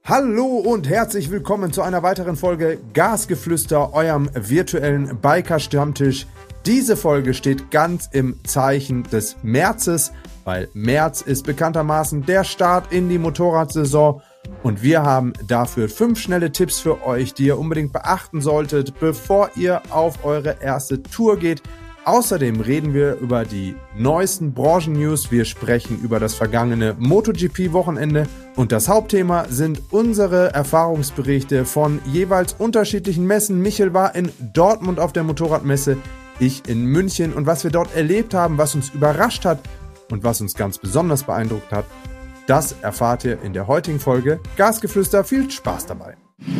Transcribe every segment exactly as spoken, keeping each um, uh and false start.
Hallo und herzlich willkommen zu einer weiteren Folge Gasgeflüster, eurem virtuellen Biker-Stammtisch. Diese Folge steht ganz im Zeichen des Märzes, weil März ist bekanntermaßen der Start in die Motorradsaison und wir haben dafür fünf schnelle Tipps für euch, die ihr unbedingt beachten solltet, bevor ihr auf eure erste Tour geht. Außerdem reden wir über die neuesten Branchen-News, wir sprechen über das vergangene MotoGP-Wochenende und das Hauptthema sind unsere Erfahrungsberichte von jeweils unterschiedlichen Messen. Michel war in Dortmund auf der Motorradmesse, ich in München und was wir dort erlebt haben, was uns überrascht hat und was uns ganz besonders beeindruckt hat, das erfahrt ihr in der heutigen Folge Gasgeflüster. Viel Spaß dabei!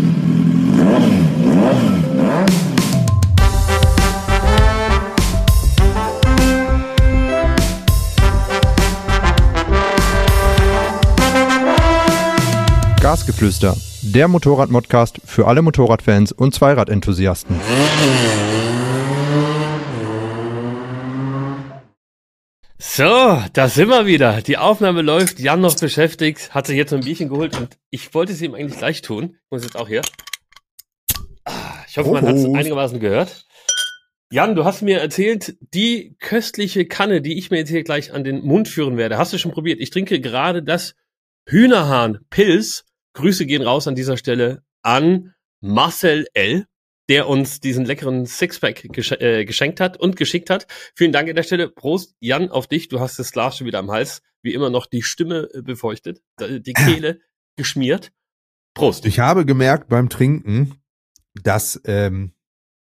Gasgeflüster, der Motorrad-Modcast für alle Motorradfans und Zweiradenthusiasten. So, da sind wir wieder. Die Aufnahme läuft, Jan noch beschäftigt, hat sich jetzt noch ein Bierchen geholt und ich wollte es ihm eigentlich gleich tun. Ich muss jetzt auch hier. Ich hoffe, man hat es einigermaßen gehört. Jan, du hast mir erzählt, die köstliche Kanne, die ich mir jetzt hier gleich an den Mund führen werde, hast du schon probiert? Ich trinke gerade das Hühnerhahn-Pilz. Grüße gehen raus an dieser Stelle an Marcel L., der uns diesen leckeren Sixpack gesch- äh, geschenkt hat und geschickt hat. Vielen Dank an der Stelle. Prost, Jan, auf dich. Du hast das Glas schon wieder am Hals. Wie immer noch die Stimme äh, befeuchtet, die Kehle geschmiert. Prost. Ich habe gemerkt beim Trinken, dass ähm,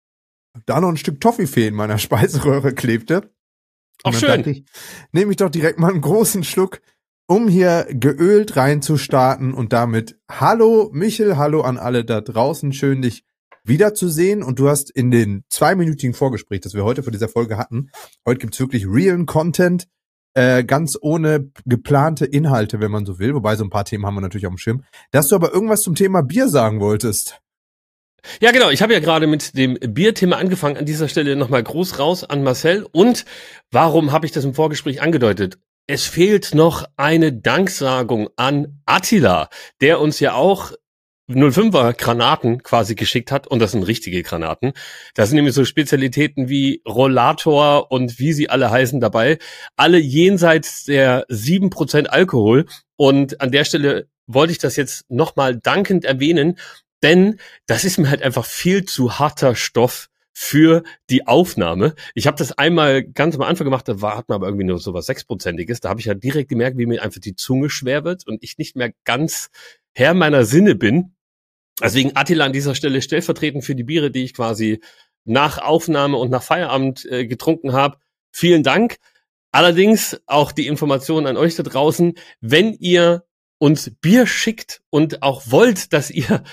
da noch ein Stück Toffifee in meiner Speiseröhre klebte. Auch schön. Ich, nehme ich doch direkt mal einen großen Schluck, um hier geölt reinzustarten und damit hallo Michel, hallo an alle da draußen, schön dich wiederzusehen und du hast in den zweiminütigen Vorgespräch, das wir heute für dieser Folge hatten, heute gibt's wirklich realen Content, äh, ganz ohne geplante Inhalte, wenn man so will, wobei so ein paar Themen haben wir natürlich auf dem Schirm, dass du aber irgendwas zum Thema Bier sagen wolltest. Ja, genau. Ich habe ja gerade mit dem Bierthema angefangen. An dieser Stelle nochmal groß raus an Marcel. Und warum habe ich das im Vorgespräch angedeutet? Es fehlt noch eine Danksagung an Attila, der uns ja auch null fünfer Granaten quasi geschickt hat. Und das sind richtige Granaten. Da sind nämlich so Spezialitäten wie Rollator und wie sie alle heißen dabei. Alle jenseits der sieben Prozent Alkohol. Und an der Stelle wollte ich das jetzt nochmal dankend erwähnen, denn das ist mir halt einfach viel zu harter Stoff für die Aufnahme. Ich habe das einmal ganz am Anfang gemacht, da war, hat man aber irgendwie nur so was sechsprozentiges. Da habe ich halt direkt gemerkt, wie mir einfach die Zunge schwer wird und ich nicht mehr ganz Herr meiner Sinne bin. Deswegen Attila an dieser Stelle stellvertretend für die Biere, die ich quasi nach Aufnahme und nach Feierabend äh, getrunken habe. Vielen Dank. Allerdings auch die Information an euch da draußen, wenn ihr uns Bier schickt und auch wollt, dass ihr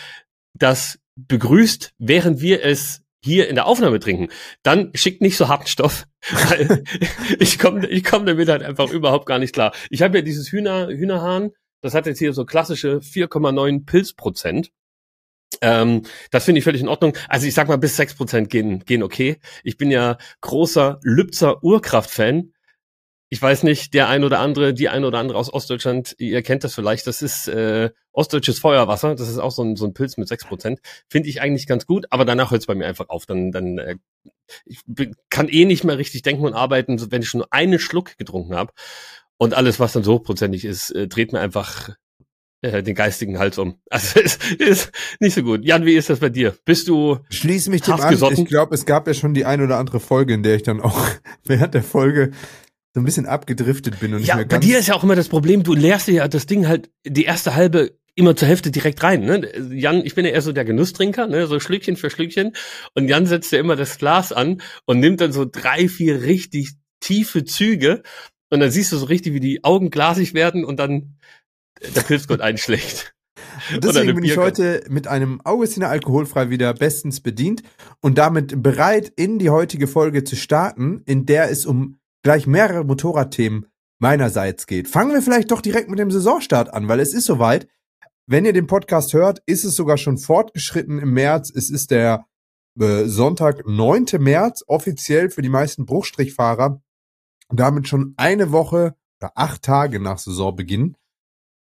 das begrüßt, während wir es hier in der Aufnahme trinken, dann schickt nicht so harten Stoff, weil ich komme ich komm damit halt einfach überhaupt gar nicht klar. Ich habe ja dieses Hühner, Hühnerhahn, das hat jetzt hier so klassische vier Komma neun Pilzprozent. Ähm, das finde ich völlig in Ordnung. Also ich sag mal, bis sechs Prozent gehen, gehen okay. Ich bin ja großer Lübzer Urkraft-Fan. Ich weiß nicht, der ein oder andere, die ein oder andere aus Ostdeutschland, ihr kennt das vielleicht, das ist äh, ostdeutsches Feuerwasser, das ist auch so ein, so ein Pilz mit sechs Prozent. Finde ich eigentlich ganz gut, aber danach hört es bei mir einfach auf. Dann, dann äh, ich bin, kann eh nicht mehr richtig denken und arbeiten, wenn ich schon nur einen Schluck getrunken habe. Und alles, was dann so hochprozentig ist, äh, dreht mir einfach äh, den geistigen Hals um. Also es ist nicht so gut. Jan, wie ist das bei dir? Bist du Schließ mich dem an. Ich glaube, es gab ja schon die ein oder andere Folge, in der ich dann auch während der Folge so ein bisschen abgedriftet bin und ja, nicht mehr ganz. Bei dir ist ja auch immer das Problem, du leerst dir ja das Ding halt die erste halbe immer zur Hälfte direkt rein. Ne? Jan, ich bin ja eher so der Genusstrinker, ne? So Schlückchen für Schlückchen. Und Jan setzt ja immer das Glas an und nimmt dann so drei, vier richtig tiefe Züge. Und dann siehst du so richtig, wie die Augen glasig werden und dann der Pilzgott einschlägt. Und deswegen bin ich heute mit einem Augustiner alkoholfrei wieder bestens bedient und damit bereit, in die heutige Folge zu starten, in der es um gleich mehrere Motorradthemen meinerseits geht. Fangen wir vielleicht doch direkt mit dem Saisonstart an, weil es ist soweit. Wenn ihr den Podcast hört, ist es sogar schon fortgeschritten im März. Es ist der äh, Sonntag, neunten März, offiziell für die meisten Bruchstrichfahrer. Damit schon eine Woche oder acht Tage nach Saisonbeginn.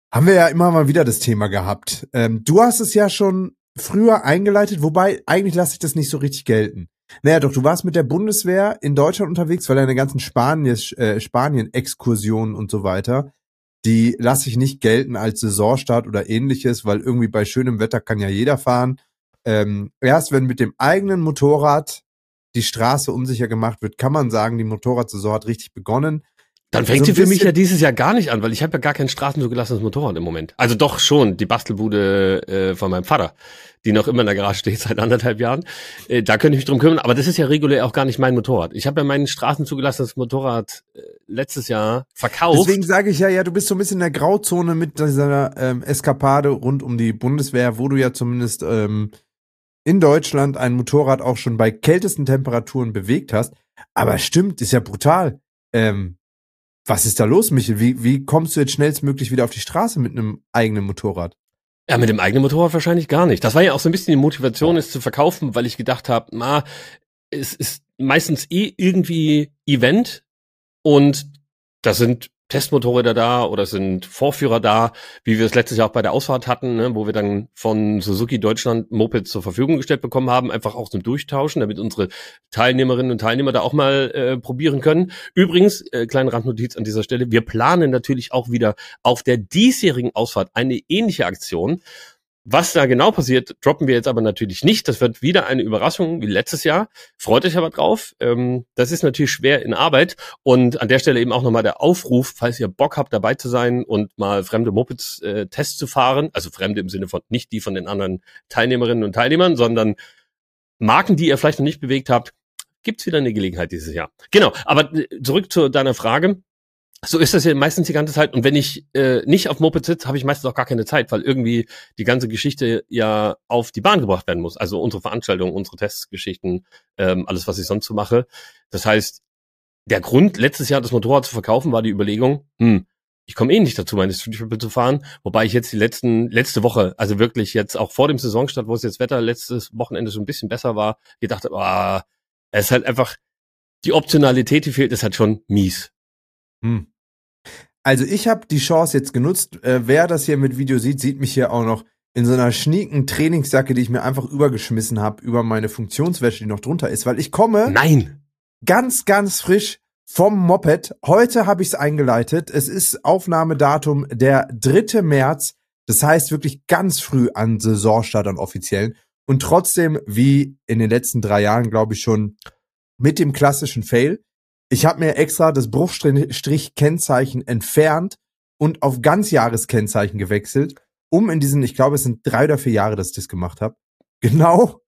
Haben wir ja immer mal wieder das Thema gehabt. Ähm, du hast es ja schon früher eingeleitet, wobei eigentlich lasse ich das nicht so richtig gelten. Naja, doch, du warst mit der Bundeswehr in Deutschland unterwegs, weil deine ganzen Spanien, äh, Spanien-Exkursionen und so weiter, die lasse ich nicht gelten als Saisonstart oder ähnliches, weil irgendwie bei schönem Wetter kann ja jeder fahren. Ähm, erst wenn mit dem eigenen Motorrad die Straße unsicher gemacht wird, kann man sagen, die Motorradsaison hat richtig begonnen. Dann fängt so sie für mich ja dieses Jahr gar nicht an, weil ich habe ja gar kein straßenzugelassenes Motorrad im Moment. Also doch schon, die Bastelbude äh, von meinem Vater, die noch immer in der Garage steht seit anderthalb Jahren. Äh, da könnte ich mich drum kümmern, aber das ist ja regulär auch gar nicht mein Motorrad. Ich habe ja mein straßenzugelassenes Motorrad äh, letztes Jahr verkauft. Deswegen sage ich ja, ja, du bist so ein bisschen in der Grauzone mit dieser ähm, Eskapade rund um die Bundeswehr, wo du ja zumindest ähm, in Deutschland ein Motorrad auch schon bei kältesten Temperaturen bewegt hast. Aber stimmt, ist ja brutal. Ähm, Was ist da los, Michael? Wie, wie kommst du jetzt schnellstmöglich wieder auf die Straße mit einem eigenen Motorrad? Ja, mit dem eigenen Motorrad wahrscheinlich gar nicht. Das war ja auch so ein bisschen die Motivation, es zu verkaufen, weil ich gedacht habe, na, es ist meistens eh irgendwie Event und da sind Testmotorräder da oder sind Vorführer da, wie wir es letztes Jahr auch bei der Ausfahrt hatten, ne, wo wir dann von Suzuki Deutschland Mopeds zur Verfügung gestellt bekommen haben, einfach auch zum Durchtauschen, damit unsere Teilnehmerinnen und Teilnehmer da auch mal äh, probieren können. Übrigens, äh, kleine Randnotiz an dieser Stelle, wir planen natürlich auch wieder auf der diesjährigen Ausfahrt eine ähnliche Aktion. Was da genau passiert, droppen wir jetzt aber natürlich nicht. Das wird wieder eine Überraschung wie letztes Jahr. Freut euch aber drauf. Ähm, das ist natürlich schwer in Arbeit. Und an der Stelle eben auch nochmal der Aufruf, falls ihr Bock habt, dabei zu sein und mal fremde Mopeds äh, Tests zu fahren. Also fremde im Sinne von nicht die von den anderen Teilnehmerinnen und Teilnehmern, sondern Marken, die ihr vielleicht noch nicht bewegt habt. Gibt's wieder eine Gelegenheit dieses Jahr. Genau, aber zurück zu deiner Frage. So ist das ja meistens die ganze Zeit. Und wenn ich äh, nicht auf Moped sitze, habe ich meistens auch gar keine Zeit, weil irgendwie die ganze Geschichte ja auf die Bahn gebracht werden muss. Also unsere Veranstaltungen, unsere Testgeschichten, ähm, alles, was ich sonst so mache. Das heißt, der Grund, letztes Jahr das Motorrad zu verkaufen, war die Überlegung, hm, ich komme eh nicht dazu, meine Street Triple zu fahren. Wobei ich jetzt die letzten letzte Woche, also wirklich jetzt auch vor dem Saisonstart, wo es jetzt Wetter letztes Wochenende so ein bisschen besser war, gedacht habe, ah, es ist halt einfach, die Optionalität, die fehlt, ist halt schon mies. Hm. Also ich habe die Chance jetzt genutzt. Äh, wer das hier mit Video sieht, sieht mich hier auch noch in so einer schnieken Trainingsjacke, die ich mir einfach übergeschmissen habe, über meine Funktionswäsche, die noch drunter ist, weil ich komme Nein! ganz, ganz frisch vom Moped. Heute habe ich es eingeleitet. Es ist Aufnahmedatum der dritte März. Das heißt wirklich ganz früh an Saisonstart, an offiziellen. Und trotzdem, wie in den letzten drei Jahren, glaube ich schon, mit dem klassischen Fail. Ich habe mir extra das Bruchstrich-Kennzeichen entfernt und auf Ganzjahreskennzeichen gewechselt, um in diesen, ich glaube, es sind drei oder vier Jahre, dass ich das gemacht habe, genau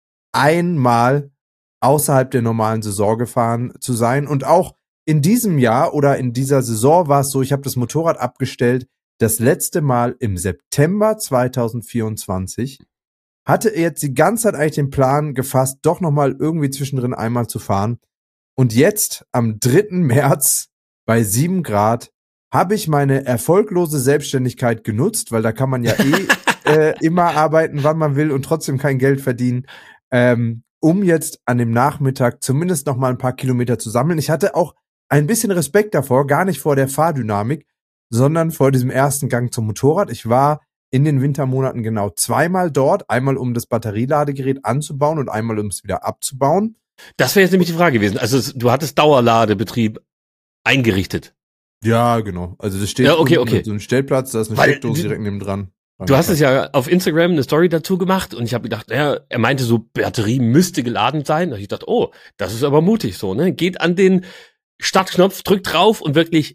einmal außerhalb der normalen Saison gefahren zu sein. Und auch in diesem Jahr oder in dieser Saison war es so, ich habe das Motorrad abgestellt, das letzte Mal im September zweitausendvierundzwanzig. Hatte jetzt die ganze Zeit eigentlich den Plan gefasst, doch nochmal irgendwie zwischendrin einmal zu fahren. Und jetzt, am dritten März, bei sieben Grad, habe ich meine erfolglose Selbstständigkeit genutzt, weil da kann man ja eh äh, immer arbeiten, wann man will und trotzdem kein Geld verdienen, ähm, um jetzt an dem Nachmittag zumindest noch mal ein paar Kilometer zu sammeln. Ich hatte auch ein bisschen Respekt davor, gar nicht vor der Fahrdynamik, sondern vor diesem ersten Gang zum Motorrad. Ich war in den Wintermonaten genau zweimal dort, einmal um das Batterieladegerät anzubauen und einmal um es wieder abzubauen. Das wäre jetzt nämlich die Frage gewesen. Also du hattest Dauerladebetrieb eingerichtet. Ja, genau. Also das steht ja, okay, okay. so ein Stellplatz, da ist eine Weil Steckdose direkt neben dran. Du hast es ja auf Instagram eine Story dazu gemacht und ich habe gedacht, ja, er meinte so, Batterie müsste geladen sein. Und ich dachte, oh, das ist aber mutig so, ne? Geht an den Startknopf, drückt drauf und wirklich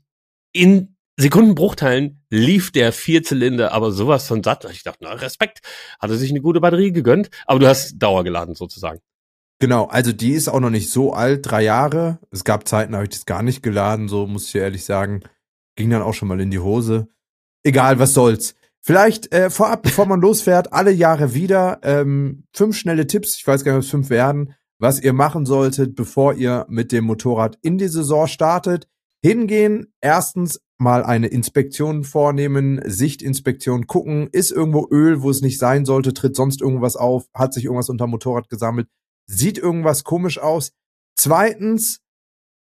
in Sekundenbruchteilen lief der Vierzylinder aber sowas von satt. Und ich dachte, na, Respekt, hat er sich eine gute Batterie gegönnt, aber du hast Dauer geladen sozusagen. Genau, also die ist auch noch nicht so alt, drei Jahre. Es gab Zeiten, da habe ich das gar nicht geladen, so muss ich dir ehrlich sagen. Ging dann auch schon mal in die Hose. Egal, was soll's. Vielleicht äh, vorab, bevor man losfährt, alle Jahre wieder ähm, fünf schnelle Tipps, ich weiß gar nicht, ob es fünf werden, was ihr machen solltet, bevor ihr mit dem Motorrad in die Saison startet. Hingehen, erstens mal eine Inspektion vornehmen, Sichtinspektion gucken, ist irgendwo Öl, wo es nicht sein sollte, tritt sonst irgendwas auf, hat sich irgendwas unter dem Motorrad gesammelt, sieht irgendwas komisch aus. Zweitens,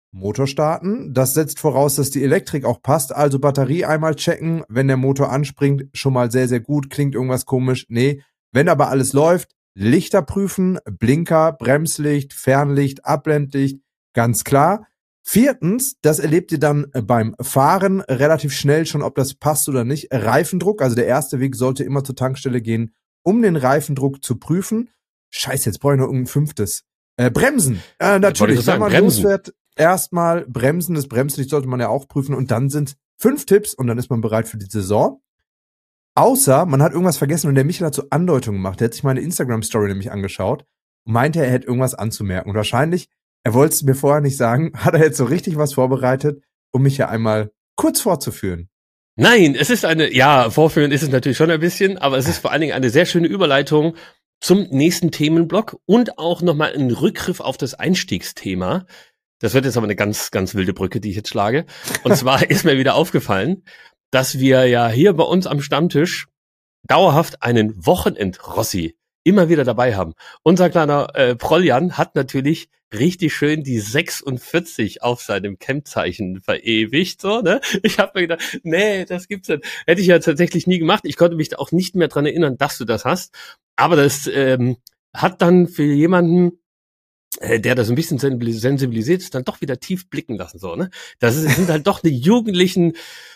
Motor starten. Das setzt voraus, dass die Elektrik auch passt. Also Batterie einmal checken. Wenn der Motor anspringt, schon mal sehr, sehr gut. Klingt irgendwas komisch? Nee. Wenn aber alles läuft, Lichter prüfen, Blinker, Bremslicht, Fernlicht, Abblendlicht, ganz klar. Viertens, das erlebt ihr dann beim Fahren relativ schnell schon, ob das passt oder nicht. Reifendruck, also der erste Weg sollte immer zur Tankstelle gehen, um den Reifendruck zu prüfen. Scheiße, jetzt brauche ich noch irgendein fünftes. Äh, Bremsen, äh, natürlich, wenn man losfährt, erstmal Bremsen, das Bremslicht sollte man ja auch prüfen und dann sind fünf Tipps und dann ist man bereit für die Saison. Außer, man hat irgendwas vergessen und der Michael hat so Andeutungen gemacht. Der hat sich meine Instagram-Story nämlich angeschaut und meinte, er hätte irgendwas anzumerken. Und wahrscheinlich, er wollte es mir vorher nicht sagen, hat er jetzt so richtig was vorbereitet, um mich ja einmal kurz vorzuführen. Nein, es ist eine, ja, vorführen ist es natürlich schon ein bisschen, aber es ist vor allen Dingen eine sehr schöne Überleitung zum nächsten Themenblock und auch nochmal ein Rückgriff auf das Einstiegsthema. Das wird jetzt aber eine ganz, ganz wilde Brücke, die ich jetzt schlage. Und zwar ist mir wieder aufgefallen, dass wir ja hier bei uns am Stammtisch dauerhaft einen Wochenend-Rossi immer wieder dabei haben. Unser kleiner äh, Proljan hat natürlich richtig schön die sechsundvierzig auf seinem Kennzeichen verewigt. So, ne? Ich habe mir gedacht, nee, das gibt's nicht. Hätte ich ja tatsächlich nie gemacht. Ich konnte mich da auch nicht mehr dran erinnern, dass du das hast. Aber das ähm, hat dann für jemanden, der das ein bisschen sensibilisiert ist, dann doch wieder tief blicken lassen, so, ne? Das ist, sind halt doch die jugendlichen,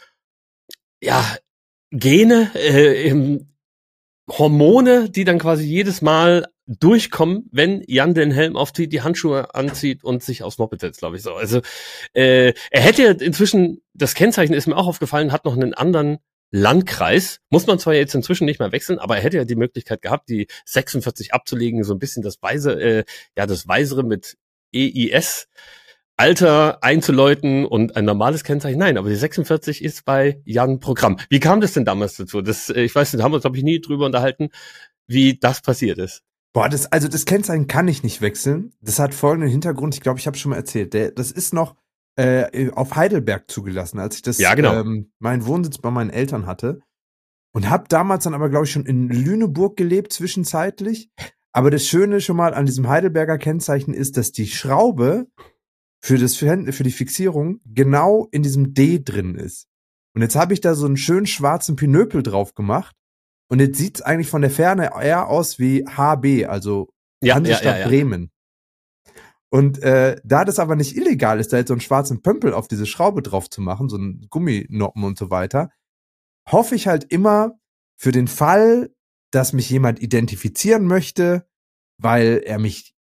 ja, Gene, äh, Hormone, die dann quasi jedes Mal durchkommen, wenn Jan den Helm aufzieht, die Handschuhe anzieht und sich aufs Moped setzt, glaube ich so. Also, äh, er hätte inzwischen, das Kennzeichen ist mir auch aufgefallen, hat noch einen anderen Landkreis, muss man zwar jetzt inzwischen nicht mehr wechseln, aber er hätte ja die Möglichkeit gehabt, die sechsundvierzig abzulegen, so ein bisschen das Weise, äh, ja, das Weisere mit E I S Alter einzuläuten und ein normales Kennzeichen. Nein, aber die sechsundvierzig ist bei Jan Programm. Wie kam das denn damals dazu? Das, äh, ich weiß nicht, haben wir uns, glaube ich, nie drüber unterhalten, wie das passiert ist. Boah, das, also das Kennzeichen kann ich nicht wechseln. Das hat folgenden Hintergrund, ich glaube, ich habe schon mal erzählt. Der, das ist noch Äh, auf Heidelberg zugelassen, als ich das ja, genau. ähm, meinen Wohnsitz bei meinen Eltern hatte und habe damals dann aber, glaube ich, schon in Lüneburg gelebt zwischenzeitlich. Aber das Schöne schon mal an diesem Heidelberger Kennzeichen ist, dass die Schraube für das für die Fixierung genau in diesem D drin ist. Und jetzt habe ich da so einen schönen schwarzen Pinöpel drauf gemacht und jetzt sieht's eigentlich von der Ferne eher aus wie H B, also ja, Hansestadt ja, ja, ja. Bremen. Und äh, da das aber nicht illegal ist, da jetzt so einen schwarzen Pömpel auf diese Schraube drauf zu machen, so einen Gumminoppen und so weiter, hoffe ich halt immer für den Fall, dass mich jemand identifizieren möchte, weil er mich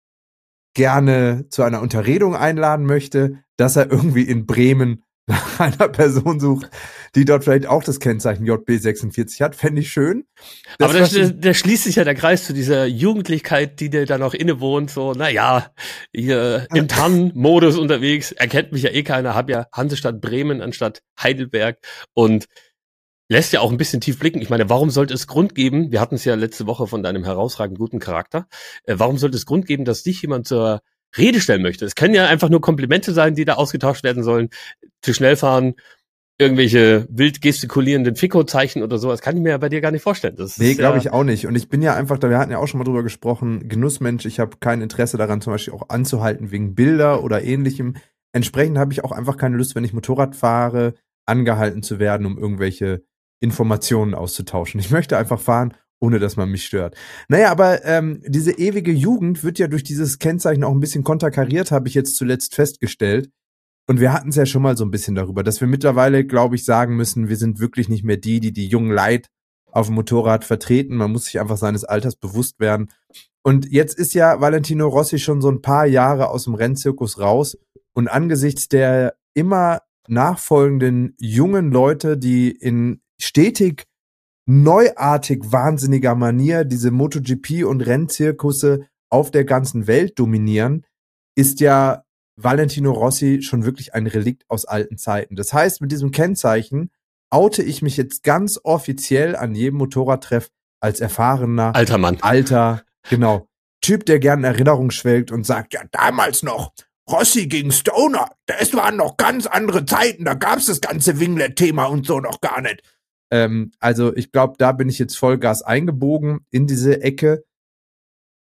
gerne zu einer Unterredung einladen möchte, dass er irgendwie in Bremen nach einer Person sucht, die dort vielleicht auch das Kennzeichen J B sechsundvierzig hat, fände ich schön. Das Aber da, da schließt sich ja der Kreis zu dieser Jugendlichkeit, die dir da noch innewohnt, so, naja, hier im Tannenmodus unterwegs, erkennt mich ja eh keiner, hab ja Hansestadt Bremen anstatt Heidelberg und lässt ja auch ein bisschen tief blicken. Ich meine, warum sollte es Grund geben, wir hatten es ja letzte Woche von deinem herausragend guten Charakter, äh, warum sollte es Grund geben, dass dich jemand zur Rede stellen möchte? Es können ja einfach nur Komplimente sein, die da ausgetauscht werden sollen, zu schnell fahren, irgendwelche wild gestikulierenden Fico-Zeichen oder sowas, kann ich mir ja bei dir gar nicht vorstellen. Das nee, glaube ja ich auch nicht. Und ich bin ja einfach, da wir hatten ja auch schon mal drüber gesprochen, Genussmensch, ich habe kein Interesse daran, zum Beispiel auch anzuhalten wegen Bilder oder ähnlichem. Entsprechend habe ich auch einfach keine Lust, wenn ich Motorrad fahre, angehalten zu werden, um irgendwelche Informationen auszutauschen. Ich möchte einfach fahren, ohne dass man mich stört. Naja, aber ähm, diese ewige Jugend wird ja durch dieses Kennzeichen auch ein bisschen konterkariert, habe ich jetzt zuletzt festgestellt. Und wir hatten es ja schon mal so ein bisschen darüber, dass wir mittlerweile, glaube ich, sagen müssen, wir sind wirklich nicht mehr die, die die jungen Leid auf dem Motorrad vertreten. Man muss sich einfach seines Alters bewusst werden. Und jetzt ist ja Valentino Rossi schon so ein paar Jahre aus dem Rennzirkus raus. Und angesichts der immer nachfolgenden jungen Leute, die in stetig neuartig wahnsinniger Manier diese MotoGP und Rennzirkusse auf der ganzen Welt dominieren, ist ja Valentino Rossi schon wirklich ein Relikt aus alten Zeiten. Das heißt, mit diesem Kennzeichen oute ich mich jetzt ganz offiziell an jedem Motorradtreff als erfahrener, alter Mann. Alter, genau, Typ, der gern in Erinnerung schwelgt und sagt, ja, damals noch Rossi gegen Stoner, das waren noch ganz andere Zeiten, da gab's das ganze Winglet-Thema und so noch gar nicht. Ähm, also ich glaube, da bin ich jetzt Vollgas eingebogen in diese Ecke.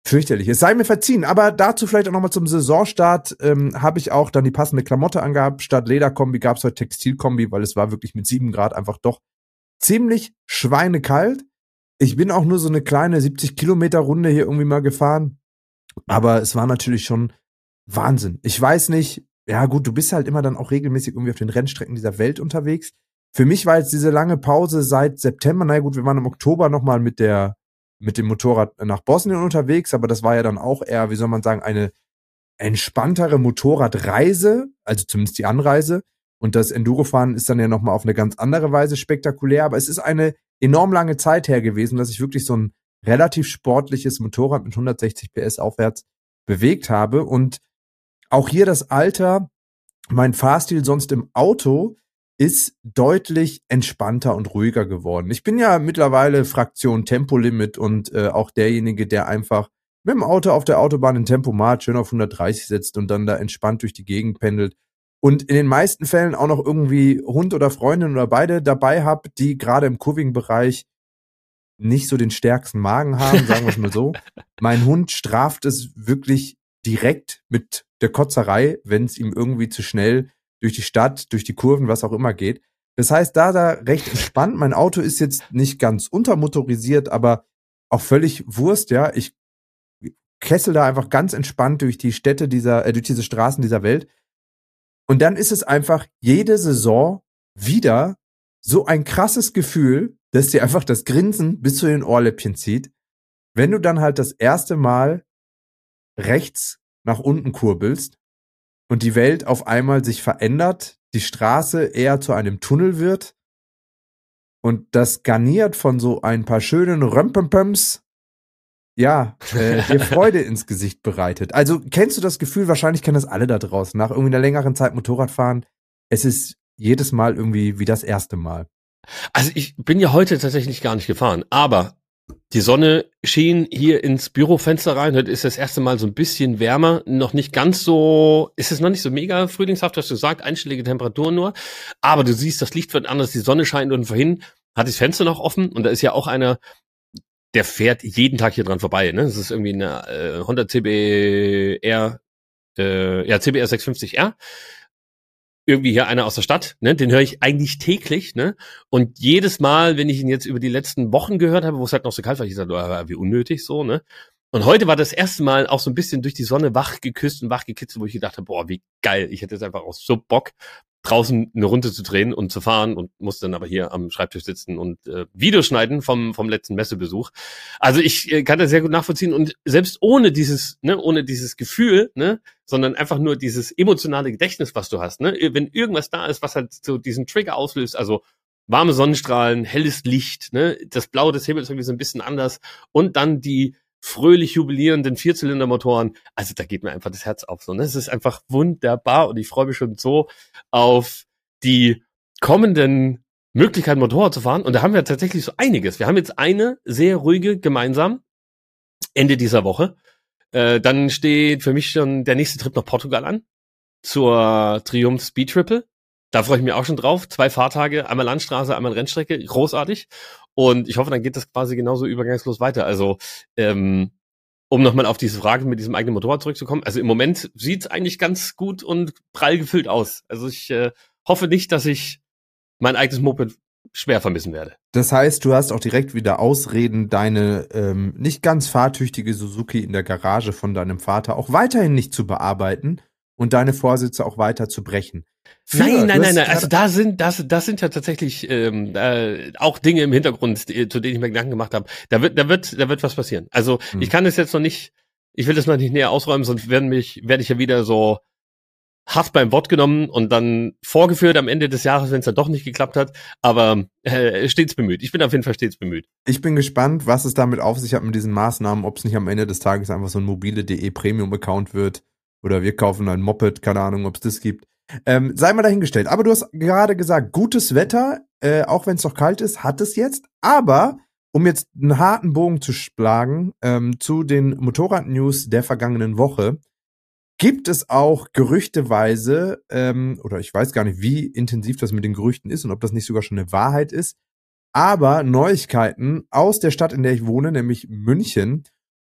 fürchterlich. Es sei mir verziehen, aber dazu vielleicht auch nochmal zum Saisonstart ähm, habe ich auch dann die passende Klamotte angehabt. Statt Lederkombi gab es heute Textilkombi, weil es war wirklich mit sieben Grad einfach doch ziemlich schweinekalt. Ich bin auch nur so eine kleine siebzig Kilometer Runde hier irgendwie mal gefahren, aber es war natürlich schon Wahnsinn. Ich weiß nicht, ja gut, du bist halt immer dann auch regelmäßig irgendwie auf den Rennstrecken dieser Welt unterwegs. Für mich war jetzt diese lange Pause seit September, na gut, wir waren im Oktober nochmal mit der mit dem Motorrad nach Bosnien unterwegs, aber das war ja dann auch eher, wie soll man sagen, eine entspanntere Motorradreise, also zumindest die Anreise. Und das Endurofahren ist dann ja nochmal auf eine ganz andere Weise spektakulär, aber es ist eine enorm lange Zeit her gewesen, dass ich wirklich so ein relativ sportliches Motorrad mit hundertsechzig P S aufwärts bewegt habe. Und auch hier das Alter, mein Fahrstil sonst im Auto ist deutlich entspannter und ruhiger geworden. Ich bin ja mittlerweile Fraktion Tempolimit und äh, auch derjenige, der einfach mit dem Auto auf der Autobahn in Tempomat schön auf hundertdreißig setzt und dann da entspannt durch die Gegend pendelt. Und in den meisten Fällen auch noch irgendwie Hund oder Freundin oder beide dabei habe, die gerade im Kurving-Bereich nicht so den stärksten Magen haben, sagen wir es mal so. Mein Hund straft es wirklich direkt mit der Kotzerei, wenn es ihm irgendwie zu schnell durch die Stadt, durch die Kurven, was auch immer geht. Das heißt, da da recht entspannt. Mein Auto ist jetzt nicht ganz untermotorisiert, aber auch völlig Wurst, ja. Ich kessel da einfach ganz entspannt durch die Städte dieser, äh, durch diese Straßen dieser Welt. Und dann ist es einfach jede Saison wieder so ein krasses Gefühl, dass dir einfach das Grinsen bis zu den Ohrläppchen zieht, wenn du dann halt das erste Mal rechts nach unten kurbelst und die Welt auf einmal sich verändert, die Straße eher zu einem Tunnel wird und das garniert von so ein paar schönen Römpempöms, ja, äh, dir Freude ins Gesicht bereitet. Also kennst du das Gefühl, wahrscheinlich kennen das alle da draußen, nach irgendwie einer längeren Zeit Motorradfahren, es ist jedes Mal irgendwie wie das erste Mal. Also ich bin ja heute tatsächlich gar nicht gefahren, aber die Sonne schien hier ins Bürofenster rein. Heute ist das erste Mal so ein bisschen wärmer, noch nicht ganz so, ist es noch nicht so mega frühlingshaft, hast du gesagt, einstellige Temperaturen nur, aber du siehst, das Licht wird anders, die Sonne scheint und vorhin hatte ich das Fenster noch offen und da ist ja auch einer, der fährt jeden Tag hier dran vorbei, ne? Das ist irgendwie eine äh, Honda C B R, äh, ja C B R sechshundertfünfzig R. Irgendwie hier einer aus der Stadt, ne, den höre ich eigentlich täglich, ne, und jedes Mal, wenn ich ihn jetzt über die letzten Wochen gehört habe, wo es halt noch so kalt war, ich gesagt, oh, wie unnötig so, ne, und heute war das erste Mal auch so ein bisschen durch die Sonne wach geküsst und wach gekitzelt, wo ich gedacht habe, boah, wie geil, ich hätte jetzt einfach auch so Bock, draußen eine Runde zu drehen und zu fahren und muss dann aber hier am Schreibtisch sitzen und äh, Videos schneiden vom vom letzten Messebesuch. Also ich äh, kann das sehr gut nachvollziehen und selbst ohne dieses, ne, ohne dieses Gefühl, ne, sondern einfach nur dieses emotionale Gedächtnis, was du hast, ne, wenn irgendwas da ist, was halt so diesen Trigger auslöst, also warme Sonnenstrahlen, helles Licht, ne, das Blau des Himmels irgendwie so ein bisschen anders und dann die fröhlich jubilierenden Vierzylindermotoren, also da geht mir einfach das Herz auf. So, ne? Es ist einfach wunderbar und ich freue mich schon so auf die kommenden Möglichkeiten, Motorrad zu fahren. Und da haben wir tatsächlich so einiges. Wir haben jetzt eine sehr ruhige gemeinsam Ende dieser Woche. Äh, dann steht für mich schon der nächste Trip nach Portugal an, zur Triumph Speed Triple. Da freue ich mich auch schon drauf. Zwei Fahrtage, einmal Landstraße, einmal Rennstrecke, großartig. Und ich hoffe, dann geht das quasi genauso übergangslos weiter. Also, ähm, um nochmal auf diese Frage mit diesem eigenen Motorrad zurückzukommen. Also im Moment sieht's eigentlich ganz gut und prall gefüllt aus. Also ich äh, hoffe nicht, dass ich mein eigenes Moped schwer vermissen werde. Das heißt, du hast auch direkt wieder Ausreden, deine ähm, nicht ganz fahrtüchtige Suzuki in der Garage von deinem Vater auch weiterhin nicht zu bearbeiten und deine Vorsitze auch weiter zu brechen. Für, nein, nein, nein, nein. Also da sind, das, das sind ja tatsächlich ähm, äh, auch Dinge im Hintergrund, die, zu denen ich mir Gedanken gemacht habe. Da wird, da wird, da wird was passieren. Also hm. ich kann es jetzt noch nicht, ich will das noch nicht näher ausräumen, sonst werden mich, werde ich ja wieder so hart beim Wort genommen und dann vorgeführt am Ende des Jahres, wenn es dann doch nicht geklappt hat. Aber äh, stets bemüht. Ich bin auf jeden Fall stets bemüht. Ich bin gespannt, was es damit auf sich hat mit diesen Maßnahmen, ob es nicht am Ende des Tages einfach so ein mobile.de Premium-Account wird oder wir kaufen ein Moped, keine Ahnung, ob es das gibt. Ähm, sei mal dahingestellt. Aber du hast gerade gesagt, gutes Wetter, äh, auch wenn es noch kalt ist, hat es jetzt. Aber um jetzt einen harten Bogen zu schlagen ähm, zu den Motorrad-News der vergangenen Woche, gibt es auch gerüchteweise, ähm, oder ich weiß gar nicht, wie intensiv das mit den Gerüchten ist und ob das nicht sogar schon eine Wahrheit ist, aber Neuigkeiten aus der Stadt, in der ich wohne, nämlich München.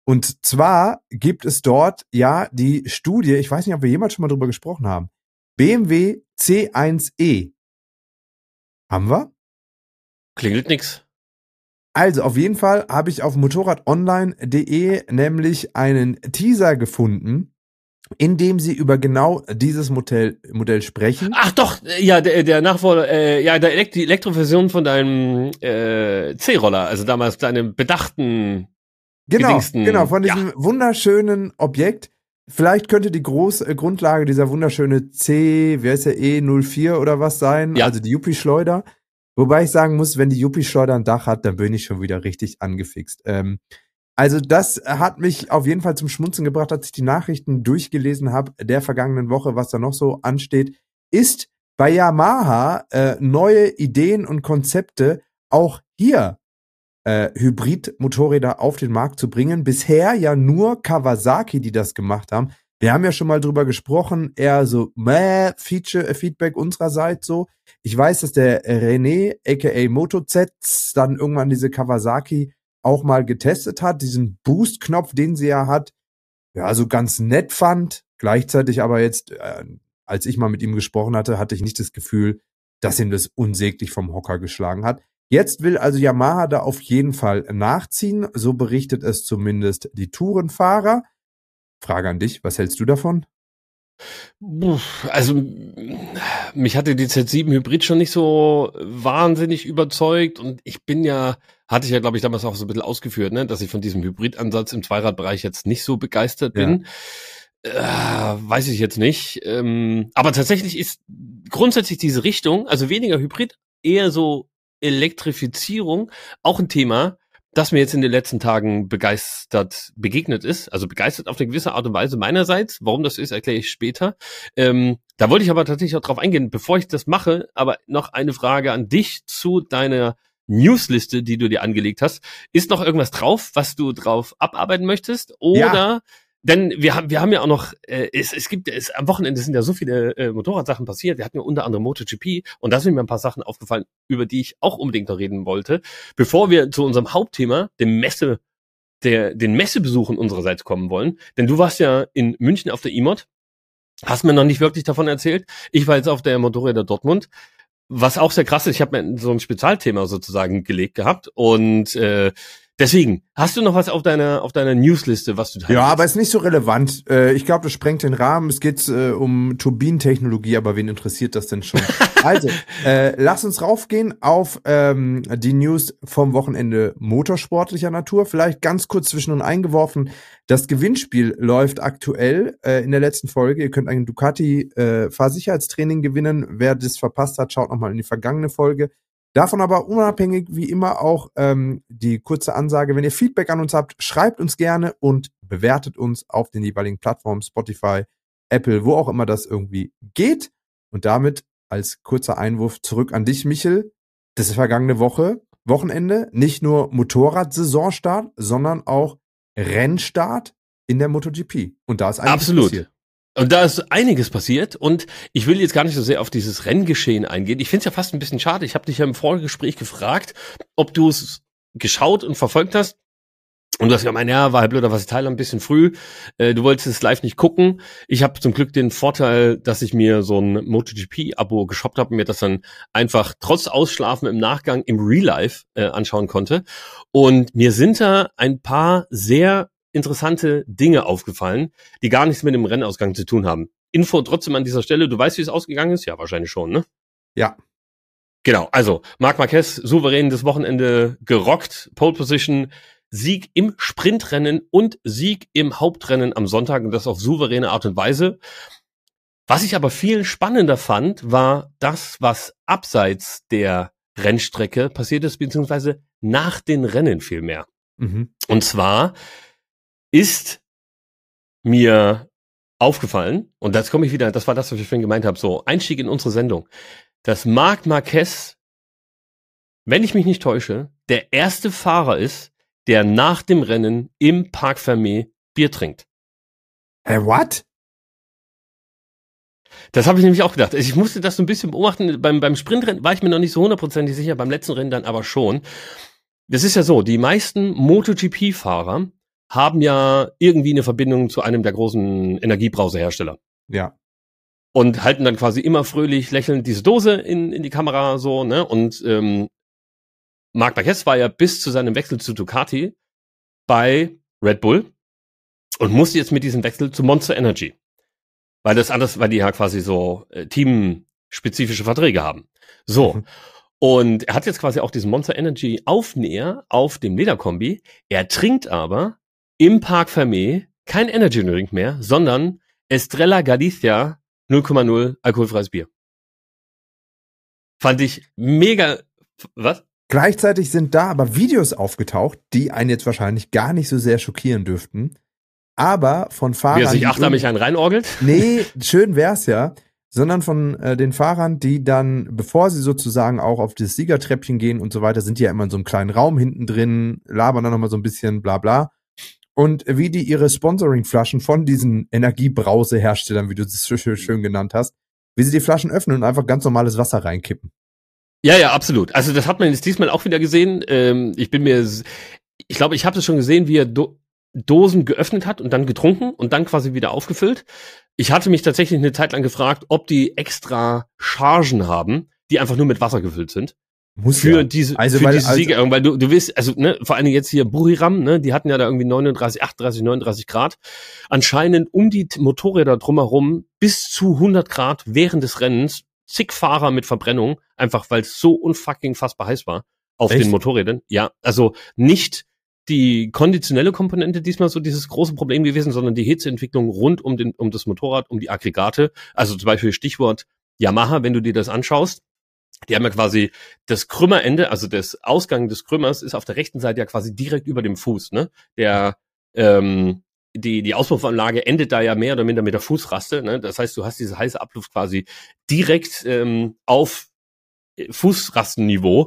Und zwar gibt es dort ja die Studie, ich weiß nicht, ob wir jemals schon mal drüber gesprochen haben, B M W C eins E. Haben wir? Klingelt nix. Also auf jeden Fall habe ich auf motorradonline punkt de nämlich einen Teaser gefunden, in dem sie über genau dieses Modell, Modell sprechen. Ach doch, ja, der, der Nachfolger, äh, ja, der Elekt- die Elektroversion von deinem äh, C-Roller, also damals deinem bedachten Genau, gedingsten, genau, von diesem ja. wunderschönen Objekt. Vielleicht könnte die große äh, Grundlage dieser wunderschöne C, wie heißt der, E null vier oder was sein, Ja. also die Yuppie-Schleuder. Wobei ich sagen muss, wenn die Yuppie-Schleuder ein Dach hat, dann bin ich schon wieder richtig angefixt. Ähm, also das hat mich auf jeden Fall zum Schmunzeln gebracht, als ich die Nachrichten durchgelesen habe der vergangenen Woche, was da noch so ansteht, ist bei Yamaha äh, neue Ideen und Konzepte auch hier äh, Hybrid-Motorräder auf den Markt zu bringen. Bisher ja nur Kawasaki, die das gemacht haben. Wir haben ja schon mal drüber gesprochen, eher so meh, Feature, äh, Feedback unsererseits so. Ich weiß, dass der René, aka MotoZ, dann irgendwann diese Kawasaki auch mal getestet hat, diesen Boost-Knopf, den sie ja hat, ja, so ganz nett fand. Gleichzeitig aber jetzt, äh, als ich mal mit ihm gesprochen hatte, hatte ich nicht das Gefühl, dass ihm das unsäglich vom Hocker geschlagen hat. Jetzt will also Yamaha da auf jeden Fall nachziehen, so berichtet es zumindest die Tourenfahrer. Frage an dich, was hältst du davon? Also mich hatte die Z sieben Hybrid schon nicht so wahnsinnig überzeugt und ich bin ja, hatte ich ja glaube ich damals auch so ein bisschen ausgeführt, ne, dass ich von diesem Hybridansatz im Zweiradbereich jetzt nicht so begeistert bin. Ja. Äh, weiß ich jetzt nicht. Ähm, aber tatsächlich ist grundsätzlich diese Richtung, also weniger Hybrid, eher so Elektrifizierung, auch ein Thema, das mir jetzt in den letzten Tagen begeistert begegnet ist, also begeistert auf eine gewisse Art und Weise meinerseits. Warum das ist, erkläre ich später. Ähm, da wollte ich aber tatsächlich auch drauf eingehen, bevor ich das mache, aber noch eine Frage an dich zu deiner Newsliste, die du dir angelegt hast. Ist noch irgendwas drauf, was du drauf abarbeiten möchtest? Oder, ja. Denn wir haben, wir haben ja auch noch, äh, es, es gibt, es, am Wochenende sind ja so viele äh, Motorradsachen passiert. Wir hatten ja unter anderem MotoGP und da sind mir ein paar Sachen aufgefallen, über die ich auch unbedingt noch reden wollte. Bevor wir zu unserem Hauptthema, dem Messe, der, den Messebesuchen unsererseits kommen wollen. Denn du warst ja in München auf der I M O D, hast mir noch nicht wirklich davon erzählt. Ich war jetzt auf der Motorräder Dortmund. Was auch sehr krass ist, ich habe mir so ein Spezialthema sozusagen gelegt gehabt und äh, deswegen, hast du noch was auf deiner auf deiner Newsliste, was du teilst? Ja, aber ist nicht so relevant. Äh, ich glaube, das sprengt den Rahmen. Es geht äh, um Turbinentechnologie, aber wen interessiert das denn schon? Also, äh, lass uns raufgehen auf ähm, die News vom Wochenende motorsportlicher Natur. Vielleicht ganz kurz zwischendurch eingeworfen. Das Gewinnspiel läuft aktuell äh, in der letzten Folge. Ihr könnt ein Ducati äh, Fahrsicherheitstraining gewinnen. Wer das verpasst hat, schaut nochmal in die vergangene Folge. Davon aber unabhängig wie immer auch ähm, die kurze Ansage, wenn ihr Feedback an uns habt, schreibt uns gerne und bewertet uns auf den jeweiligen Plattformen, Spotify, Apple, wo auch immer das irgendwie geht. Und damit als kurzer Einwurf zurück an dich, Michel. Das ist vergangene Woche, Wochenende, nicht nur Motorrad-Saisonstart, sondern auch Rennstart in der MotoGP. Und da ist einiges Absolut passiert. Und da ist einiges passiert und ich will jetzt gar nicht so sehr auf dieses Renngeschehen eingehen. Ich finde es ja fast ein bisschen schade. Ich habe dich ja im Vorgespräch gefragt, ob du es geschaut und verfolgt hast. Und du hast gemeint, ja, war halt blöderweise Thailand ein bisschen früh. Äh, du wolltest es live nicht gucken. Ich habe zum Glück den Vorteil, dass ich mir so ein MotoGP-Abo geshoppt habe und mir das dann einfach trotz Ausschlafen im Nachgang im Real Life äh, anschauen konnte. Und mir sind da ein paar sehr interessante Dinge aufgefallen, die gar nichts mit dem Rennausgang zu tun haben. Info trotzdem an dieser Stelle. Du weißt, wie es ausgegangen ist? Ja, wahrscheinlich schon, ne? Ja. Genau, also Marc Marquez souverän das Wochenende gerockt. Pole Position, Sieg im Sprintrennen und Sieg im Hauptrennen am Sonntag und das auf souveräne Art und Weise. Was ich aber viel spannender fand, war das, was abseits der Rennstrecke passiert ist, beziehungsweise nach den Rennen vielmehr. Mhm. Und zwar ist mir aufgefallen, und jetzt komme ich wieder, das war das, was ich vorhin gemeint habe, so Einstieg in unsere Sendung, dass Marc Marquez, wenn ich mich nicht täusche, der erste Fahrer ist, der nach dem Rennen im Parc Fermé Bier trinkt. Hä, hey, what? Das habe ich nämlich auch gedacht. Ich musste das so ein bisschen beobachten. Beim, beim Sprintrennen war ich mir noch nicht so hundertprozentig sicher, beim letzten Rennen dann aber schon. Das ist ja so, die meisten MotoGP-Fahrer haben ja irgendwie eine Verbindung zu einem der großen Energiebrausehersteller. Ja. Und halten dann quasi immer fröhlich lächelnd diese Dose in, in die Kamera so, ne? Und ähm, Marc Marquez war ja bis zu seinem Wechsel zu Ducati bei Red Bull und musste jetzt mit diesem Wechsel zu Monster Energy. Weil das anders, weil die ja quasi so äh, teamspezifische Verträge haben. So. Mhm. Und er hat jetzt quasi auch diesen Monster Energy Aufnäher auf dem Lederkombi. Er trinkt aber im Parc Fermé kein Energy Drink mehr, sondern Estrella Galicia null Komma null alkoholfreies Bier. Fand ich mega, was? Gleichzeitig sind da aber Videos aufgetaucht, die einen jetzt wahrscheinlich gar nicht so sehr schockieren dürften. Aber von Fahrern. Wie er sich achtarmig einen reinorgelt? Nee, schön wär's ja. Sondern von äh, den Fahrern, die dann, bevor sie sozusagen auch auf das Siegertreppchen gehen und so weiter, sind die ja immer in so einem kleinen Raum hinten drin, labern dann nochmal so ein bisschen, bla bla. Und wie die ihre Sponsoring-Flaschen von diesen Energiebrauseherstellern, wie du es schön, schön genannt hast, wie sie die Flaschen öffnen und einfach ganz normales Wasser reinkippen. Ja, ja, absolut. Also das hat man jetzt diesmal auch wieder gesehen. Ähm, ich bin mir, ich glaube, ich habe es schon gesehen, wie er Do- Dosen geöffnet hat und dann getrunken und dann quasi wieder aufgefüllt. Ich hatte mich tatsächlich eine Zeit lang gefragt, ob die extra Chargen haben, die einfach nur mit Wasser gefüllt sind. Muss für ja. diese, also, für weil, diese Siege, also, weil du, du willst, also, ne, vor allen Dingen jetzt hier Buriram, ne, die hatten ja da irgendwie neununddreißig, achtunddreißig, neununddreißig Grad. Anscheinend um die Motorräder drumherum bis zu hundert Grad während des Rennens, zig Fahrer mit Verbrennung, einfach weil es so unfucking fassbar heiß war auf Echt? den Motorrädern. Ja, also nicht die konditionelle Komponente diesmal so dieses große Problem gewesen, sondern die Hitzeentwicklung rund um den, um das Motorrad, um die Aggregate. Also zum Beispiel Stichwort Yamaha, wenn du dir das anschaust. Die haben ja quasi das Krümmerende, also das Ausgang des Krümmers ist auf der rechten Seite ja quasi direkt über dem Fuß, ne? Der, ähm, die, die Auspuffanlage endet da ja mehr oder minder mit der Fußraste, ne? Das heißt, du hast diese heiße Abluft quasi direkt ähm, auf Fußrastenniveau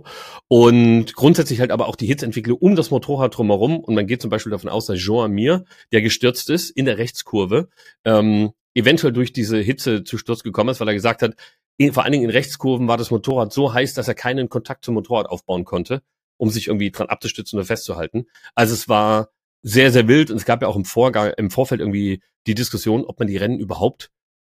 und grundsätzlich halt aber auch die Hitzeentwicklung um das Motorrad drumherum und man geht zum Beispiel davon aus, dass Jean Mir, der gestürzt ist in der Rechtskurve, ähm, eventuell durch diese Hitze zu Sturz gekommen ist, weil er gesagt hat, in, vor allen Dingen in Rechtskurven war das Motorrad so heiß, dass er keinen Kontakt zum Motorrad aufbauen konnte, um sich irgendwie dran abzustützen oder festzuhalten. Also es war sehr, sehr wild und es gab ja auch im Vorgang, im Vorfeld irgendwie die Diskussion, ob man die Rennen überhaupt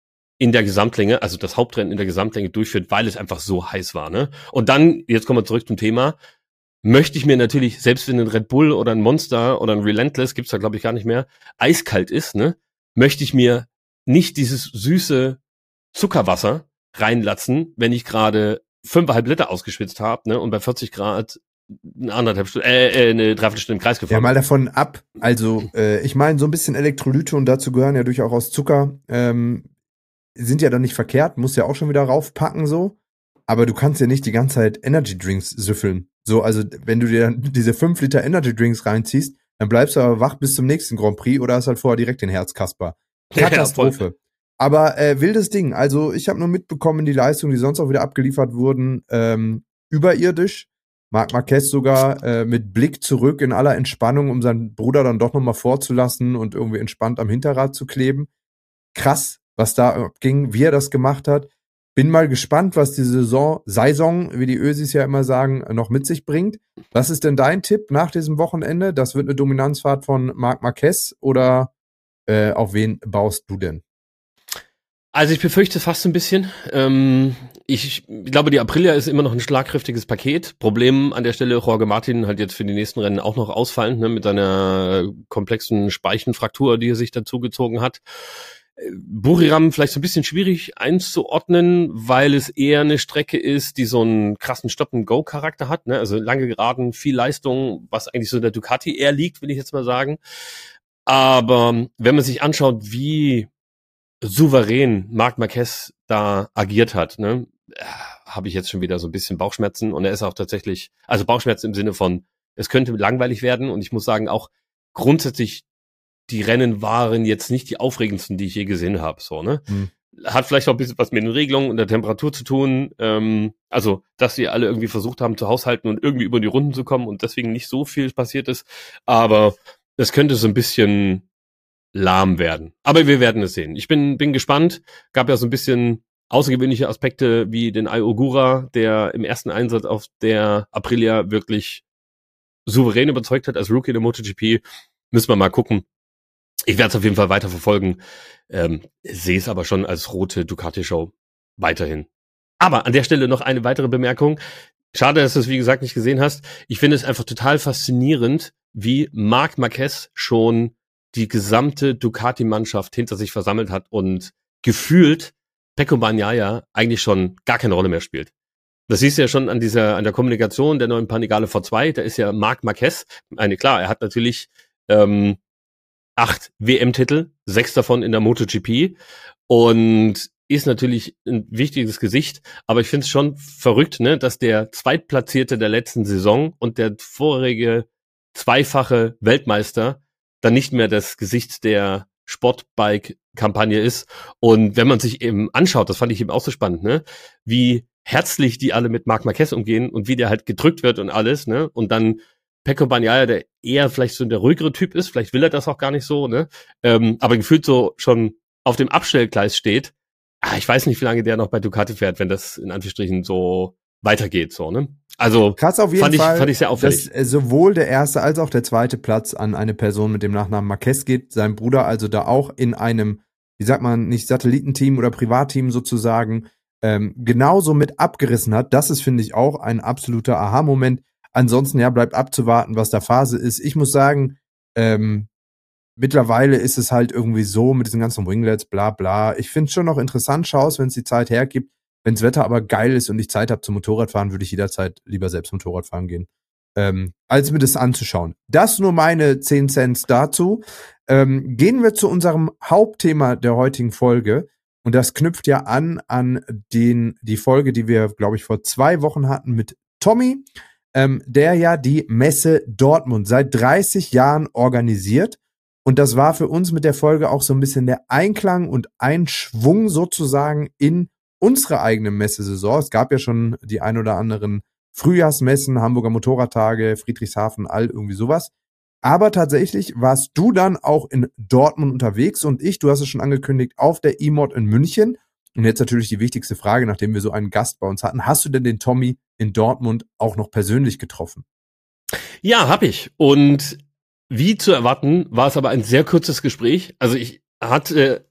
in der Gesamtlänge, also das Hauptrennen in der Gesamtlänge durchführt, weil es einfach so heiß war, ne? Und dann, jetzt kommen wir zurück zum Thema, möchte ich mir natürlich, selbst wenn ein Red Bull oder ein Monster oder ein Relentless, gibt's da glaube ich gar nicht mehr, eiskalt ist, ne? Möchte ich mir nicht dieses süße Zuckerwasser reinlatzen, wenn ich gerade fünfeinhalb Liter ausgeschwitzt habe, ne? Und bei vierzig Grad eine anderthalb Stunde, äh, äh, eine Dreiviertelstunde im Kreis gefahren. Ja, mal davon ab. Also, äh, ich meine, so ein bisschen Elektrolyte und dazu gehören ja durchaus Zucker, ähm, sind ja dann nicht verkehrt, musst ja auch schon wieder raufpacken so, aber du kannst ja nicht die ganze Zeit Energy Drinks süffeln. So, also wenn du dir diese fünf Liter Energy Drinks reinziehst, dann bleibst du aber wach bis zum nächsten Grand Prix oder hast halt vorher direkt den Herzkasper. Katastrophe. Ja, aber äh, wildes Ding. Also ich habe nur mitbekommen, die Leistungen, die sonst auch wieder abgeliefert wurden, ähm, überirdisch. Marc Marquez sogar äh, mit Blick zurück in aller Entspannung, um seinen Bruder dann doch nochmal vorzulassen und irgendwie entspannt am Hinterrad zu kleben. Krass, was da ging, wie er das gemacht hat. Bin mal gespannt, was die Saison, Saison, wie die Ösis ja immer sagen, noch mit sich bringt. Was ist denn dein Tipp nach diesem Wochenende? Das wird eine Dominanzfahrt von Marc Marquez oder äh, auf wen baust du denn? Also ich befürchte fast ein bisschen. Ähm, ich glaube, die Aprilia ist immer noch ein schlagkräftiges Paket. Problem an der Stelle, Jorge Martin halt jetzt für die nächsten Rennen auch noch ausfallen, ne, mit seiner komplexen Speichenfraktur, die er sich dazugezogen hat. Buriram vielleicht so ein bisschen schwierig einzuordnen, weil es eher eine Strecke ist, die so einen krassen Stop-and-Go-Charakter hat, ne? Also lange Geraden, viel Leistung, was eigentlich so der Ducati eher liegt, will ich jetzt mal sagen. Aber wenn man sich anschaut, wie souverän Marc Marquez da agiert hat, ne, habe ich jetzt schon wieder so ein bisschen Bauchschmerzen und er ist auch tatsächlich, also Bauchschmerzen im Sinne von, es könnte langweilig werden und ich muss sagen, auch grundsätzlich die Rennen waren jetzt nicht die aufregendsten, die ich je gesehen habe, so, ne? Hm. Hat vielleicht auch ein bisschen was mit den Regelungen und der Temperatur zu tun, ähm, also, dass sie alle irgendwie versucht haben zu haushalten und irgendwie über die Runden zu kommen und deswegen nicht so viel passiert ist, aber das könnte so ein bisschen lahm werden. Aber wir werden es sehen. Ich bin, bin gespannt. Gab ja so ein bisschen außergewöhnliche Aspekte wie den Ai Ogura, der im ersten Einsatz auf der Aprilia wirklich souverän überzeugt hat als Rookie der MotoGP. müssen wir mal gucken. Ich werde es auf jeden Fall weiter verfolgen. Ähm, sehe es aber schon als rote Ducati-Show weiterhin. Aber an der Stelle noch eine weitere Bemerkung. Schade, dass du es, wie gesagt, nicht gesehen hast. Ich finde es einfach total faszinierend, wie Marc Marquez schon die gesamte Ducati-Mannschaft hinter sich versammelt hat und gefühlt Pecco Bagnaia eigentlich schon gar keine Rolle mehr spielt. Das siehst du ja schon an dieser, an der Kommunikation der neuen Panigale V zwei. Da ist ja Marc Marquez. Eine, klar, er hat natürlich ähm, acht W M-Titel, sechs davon in der MotoGP und ist natürlich ein wichtiges Gesicht, aber ich finde es schon verrückt, ne, dass der Zweitplatzierte der letzten Saison und der vorherige zweifache Weltmeister dann nicht mehr das Gesicht der Sportbike-Kampagne ist. Und wenn man sich eben anschaut, das fand ich eben auch so spannend, ne, wie herzlich die alle mit Marc Marquez umgehen und wie der halt gedrückt wird und alles, ne, und dann Pecco Bagnaia, der eher vielleicht so der ruhigere Typ ist, vielleicht will er das auch gar nicht so, ne, ähm, aber gefühlt so schon auf dem Abstellgleis steht. Ah, ich weiß nicht, wie lange der noch bei Ducati fährt, wenn das in Anführungsstrichen so weitergeht, so, ne? Also, krass auf jeden fand ich, Fall, fand ich sehr auffällig. dass sowohl der erste als auch der zweite Platz an eine Person mit dem Nachnamen Marquez geht, sein Bruder also da auch in einem, wie sagt man, nicht Satellitenteam oder Privatteam sozusagen, ähm, genauso mit abgerissen hat. Das ist, finde ich, auch ein absoluter Aha-Moment. Ansonsten, ja, bleibt abzuwarten, was da Phase ist. Ich muss sagen, ähm, mittlerweile ist es halt irgendwie so mit diesen ganzen Winglets, bla bla. Ich finde es schon noch interessant, Schaus, wenn es die Zeit hergibt. Wenn das Wetter aber geil ist und ich Zeit habe zum Motorradfahren, würde ich jederzeit lieber selbst Motorradfahren gehen, ähm, als mir das anzuschauen. Das nur meine zehn Cent dazu. Ähm, gehen wir zu unserem Hauptthema der heutigen Folge. Und das knüpft ja an an den die Folge, die wir, glaube ich, vor zwei Wochen hatten mit Tommy, ähm, der ja die Messe Dortmund seit dreißig Jahren organisiert. Und das war für uns mit der Folge auch so ein bisschen der Einklang und Einschwung sozusagen in unsere eigene Messesaison. Es gab ja schon die ein oder anderen Frühjahrsmessen, Hamburger Motorradtage, Friedrichshafen, all irgendwie sowas. Aber tatsächlich warst du dann auch in Dortmund unterwegs und ich, du hast es schon angekündigt, auf der E-Mod in München. Und jetzt natürlich die wichtigste Frage, nachdem wir so einen Gast bei uns hatten. Hast du denn den Tommy in Dortmund auch noch persönlich getroffen? Ja, hab ich. Und wie zu erwarten, war es aber ein sehr kurzes Gespräch. Also ich hatte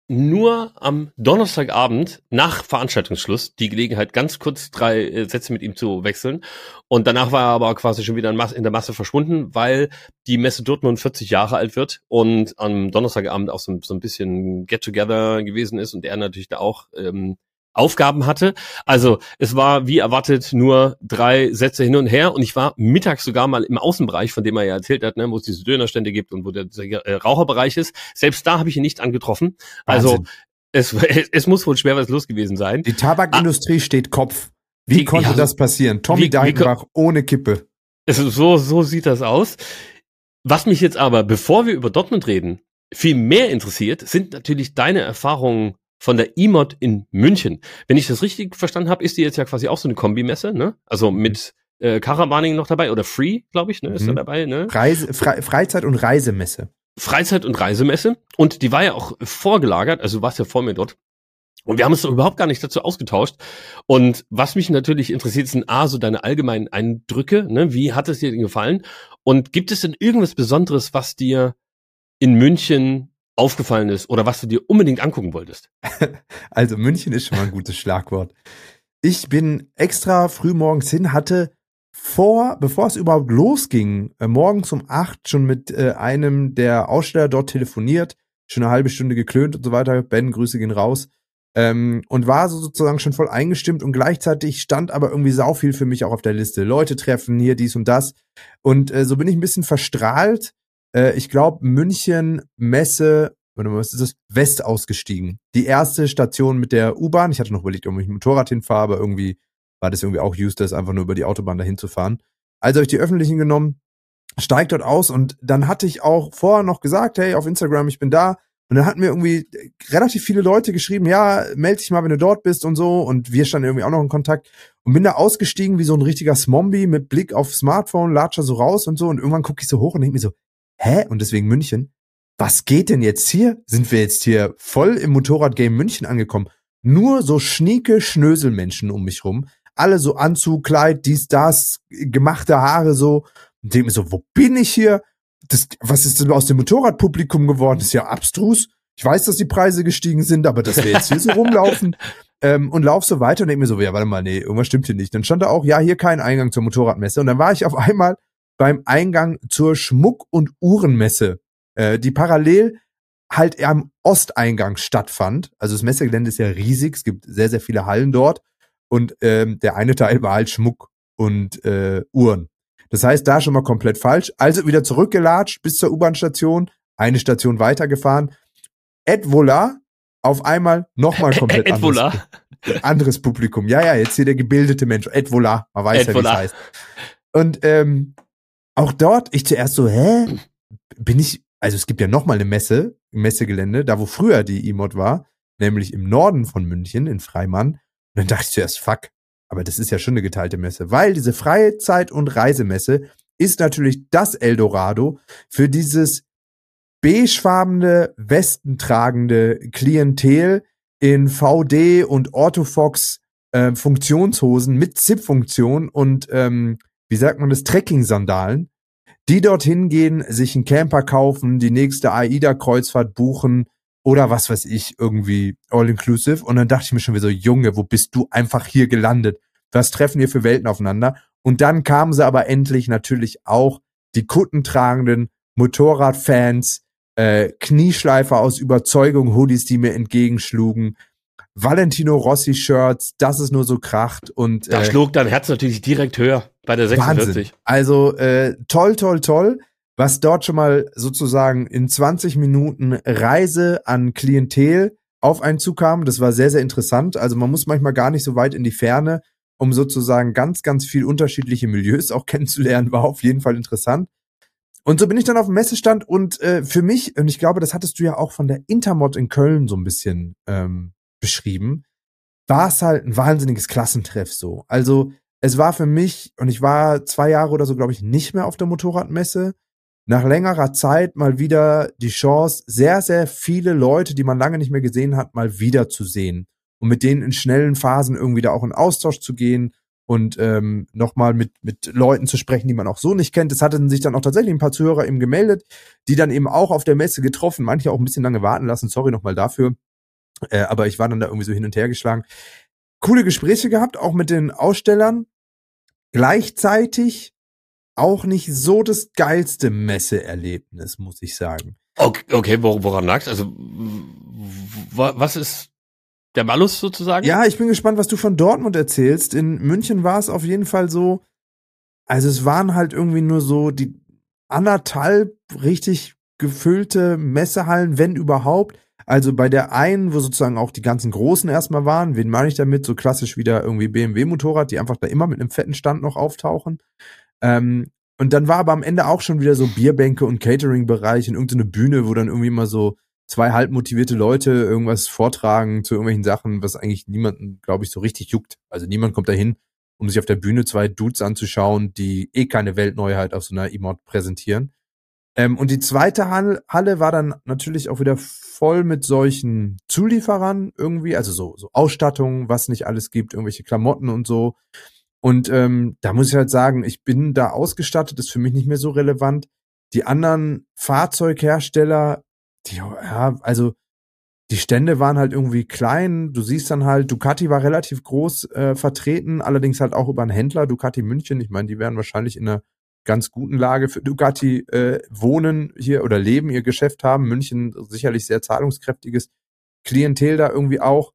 nur am Donnerstagabend nach Veranstaltungsschluss die Gelegenheit, ganz kurz drei äh, Sätze mit ihm zu wechseln. Und danach war er aber quasi schon wieder in, Mas- in der Masse verschwunden, weil die Messe Dortmund vierzig Jahre alt wird und am Donnerstagabend auch so, so ein bisschen Get-Together gewesen ist und er natürlich da auch ähm, Aufgaben hatte. Also es war wie erwartet nur drei Sätze hin und her und ich war mittags sogar mal im Außenbereich, von dem er ja erzählt hat, ne, wo es diese Dönerstände gibt und wo der, der äh, Raucherbereich ist. Selbst da habe ich ihn nicht angetroffen. Also es, es, es muss wohl schwer was los gewesen sein. Die Tabakindustrie ah, steht Kopf. Wie die, konnte ja, das passieren? Tommy Deichenbach ohne Kippe. Es, so, so sieht das aus. Was mich jetzt aber, bevor wir über Dortmund reden, viel mehr interessiert, sind natürlich deine Erfahrungen von der E-Mod in München. Wenn ich das richtig verstanden habe, ist die jetzt ja quasi auch so eine Kombimesse, ne? Also mit äh, Caravaning noch dabei oder Free, glaube ich, ne? Ist mhm. da dabei, ne? Reise, Fre- Freizeit- und Reisemesse. Freizeit- und Reisemesse. Und die war ja auch vorgelagert, also du warst ja vor mir dort. Und wir haben uns doch überhaupt gar nicht dazu ausgetauscht. Und was mich natürlich interessiert, sind A, so deine allgemeinen Eindrücke, ne? Wie hat es dir denn gefallen? Und gibt es denn irgendwas Besonderes, was dir in München aufgefallen ist oder was du dir unbedingt angucken wolltest? Also München ist schon mal ein gutes Schlagwort. Ich bin extra früh morgens hin, hatte vor, bevor es überhaupt losging, äh, morgens um acht schon mit äh, einem der Aussteller dort telefoniert, schon eine halbe Stunde geklönt und so weiter. Ben, Grüße gehen raus. Ähm, und war so sozusagen schon voll eingestimmt und gleichzeitig stand aber irgendwie sau viel für mich auch auf der Liste. Leute treffen, hier dies und das. Und äh, so bin ich ein bisschen verstrahlt. Ich glaube, München, Messe, oder was ist das? West ausgestiegen. Die erste Station mit der U-Bahn. Ich hatte noch überlegt, ob ich mit dem Motorrad hinfahre, aber irgendwie war das irgendwie auch useless, einfach nur über die Autobahn dahin zu fahren. Also habe ich die öffentlichen genommen, steig dort aus und dann hatte ich auch vorher noch gesagt, hey, auf Instagram, ich bin da. Und dann hatten mir irgendwie relativ viele Leute geschrieben, ja, melde dich mal, wenn du dort bist und so. Und wir standen irgendwie auch noch in Kontakt. Und bin da ausgestiegen wie so ein richtiger Smombi mit Blick auf Smartphone, latscher so raus und so. Und irgendwann gucke ich so hoch und denke mir so, hä? Und deswegen München? Was geht denn jetzt hier? Sind wir jetzt hier voll im Motorradgame München angekommen? Nur so schnieke Schnöselmenschen um mich rum. Alle so Anzug, Kleid, dies, das, gemachte Haare so. Und denke mir so, wo bin ich hier? das, was ist denn aus dem Motorradpublikum geworden? Das ist ja abstrus. Ich weiß, dass die Preise gestiegen sind, aber dass wir jetzt hier so rumlaufen ähm, und lauf so weiter und denk mir so, ja, warte mal, nee, irgendwas stimmt hier nicht. Dann stand da auch, ja, hier kein Eingang zur Motorradmesse. Und dann war ich auf einmal beim Eingang zur Schmuck- und Uhrenmesse, äh, die parallel halt am Osteingang stattfand. Also das Messegelände ist ja riesig, es gibt sehr, sehr viele Hallen dort und ähm, der eine Teil war halt Schmuck und äh, Uhren. Das heißt, da schon mal komplett falsch. Also wieder zurückgelatscht bis zur U-Bahn-Station, eine Station weitergefahren. Et voilà, auf einmal nochmal komplett Et anderes, voilà. anderes Publikum. Ja, ja, jetzt hier der gebildete Mensch. Et voilà, man weiß Et ja, wie es voilà. heißt. Und ähm, auch dort, ich zuerst so, hä? Bin ich, also es gibt ja nochmal eine Messe, ein Messegelände, da wo früher die E-Mod war, nämlich im Norden von München, in Freimann. Und dann dachte ich zuerst, fuck, aber das ist ja schon eine geteilte Messe, weil diese Freizeit- und Reisemesse ist natürlich das Eldorado für dieses beigefarbene, westentragende Klientel in V D und Orthofox äh, Funktionshosen mit Zip-Funktion und, ähm, wie sagt man das, Trekking-Sandalen, die dorthin gehen, sich einen Camper kaufen, die nächste AIDA-Kreuzfahrt buchen oder was weiß ich, irgendwie all-inclusive. Und dann dachte ich mir schon wieder so, Junge, wo bist du einfach hier gelandet? Was treffen wir für Welten aufeinander? Und dann kamen sie aber endlich natürlich auch die kuttentragenden Motorradfans, äh, Knieschleifer aus Überzeugung, Hoodies, die mir entgegenschlugen, Valentino Rossi Shirts, dass es nur so kracht und Da äh, schlug dein Herz natürlich direkt höher bei der sechsundvierzig. Wahnsinn. Also äh, toll, toll, toll, was dort schon mal sozusagen in zwanzig Minuten Reise an Klientel auf einen zukam. Das war sehr, sehr interessant. Also man muss manchmal gar nicht so weit in die Ferne, um sozusagen ganz, ganz viel unterschiedliche Milieus auch kennenzulernen. War auf jeden Fall interessant. Und so bin ich dann auf dem Messestand und äh, für mich, und ich glaube, das hattest du ja auch von der Intermod in Köln so ein bisschen ähm, beschrieben, war es halt ein wahnsinniges Klassentreff so. Also es war für mich, und ich war zwei Jahre oder so, glaube ich, nicht mehr auf der Motorradmesse, nach längerer Zeit mal wieder die Chance, sehr, sehr viele Leute, die man lange nicht mehr gesehen hat, mal wieder zu sehen. Und mit denen in schnellen Phasen irgendwie da auch in Austausch zu gehen und ähm, nochmal mit mit Leuten zu sprechen, die man auch so nicht kennt. Es hatten sich dann auch tatsächlich ein paar Zuhörer eben gemeldet, die dann eben auch auf der Messe getroffen, manche auch ein bisschen lange warten lassen, sorry nochmal dafür. Äh, aber ich war dann da irgendwie so hin und her geschlagen. Coole Gespräche gehabt, auch mit den Ausstellern. Gleichzeitig auch nicht so das geilste Messeerlebnis, muss ich sagen. Okay, okay, woran lag's? Also w- was ist der Malus sozusagen? Ja, ich bin gespannt, was du von Dortmund erzählst. In München war es auf jeden Fall so, also es waren halt irgendwie nur so die anderthalb richtig gefüllte Messehallen, wenn überhaupt. Also bei der einen, wo sozusagen auch die ganzen Großen erstmal waren, wen meine ich damit? So klassisch wieder irgendwie B M W-Motorrad, die einfach da immer mit einem fetten Stand noch auftauchen. Ähm, und dann war aber am Ende auch schon wieder so Bierbänke und Catering-Bereich und irgendeine Bühne, wo dann irgendwie mal so zwei halb motivierte Leute irgendwas vortragen zu irgendwelchen Sachen, was eigentlich niemanden, glaube ich, so richtig juckt. Also niemand kommt da hin, um sich auf der Bühne zwei Dudes anzuschauen, die eh keine Weltneuheit auf so einer E-Mod präsentieren. Ähm, und die zweite Halle war dann natürlich auch wieder voll mit solchen Zulieferern irgendwie, also so, so Ausstattung, was nicht alles gibt, irgendwelche Klamotten und so. Und ähm, da muss ich halt sagen, ich bin da ausgestattet, ist für mich nicht mehr so relevant. Die anderen Fahrzeughersteller, die, ja, also die Stände waren halt irgendwie klein. Du siehst dann halt, Ducati war relativ groß äh, vertreten, allerdings halt auch über einen Händler, Ducati München. Ich meine, die werden wahrscheinlich in einer ganz guten Lage für Ducati äh, wohnen hier oder leben, ihr Geschäft haben. München sicherlich sehr zahlungskräftiges Klientel da irgendwie auch.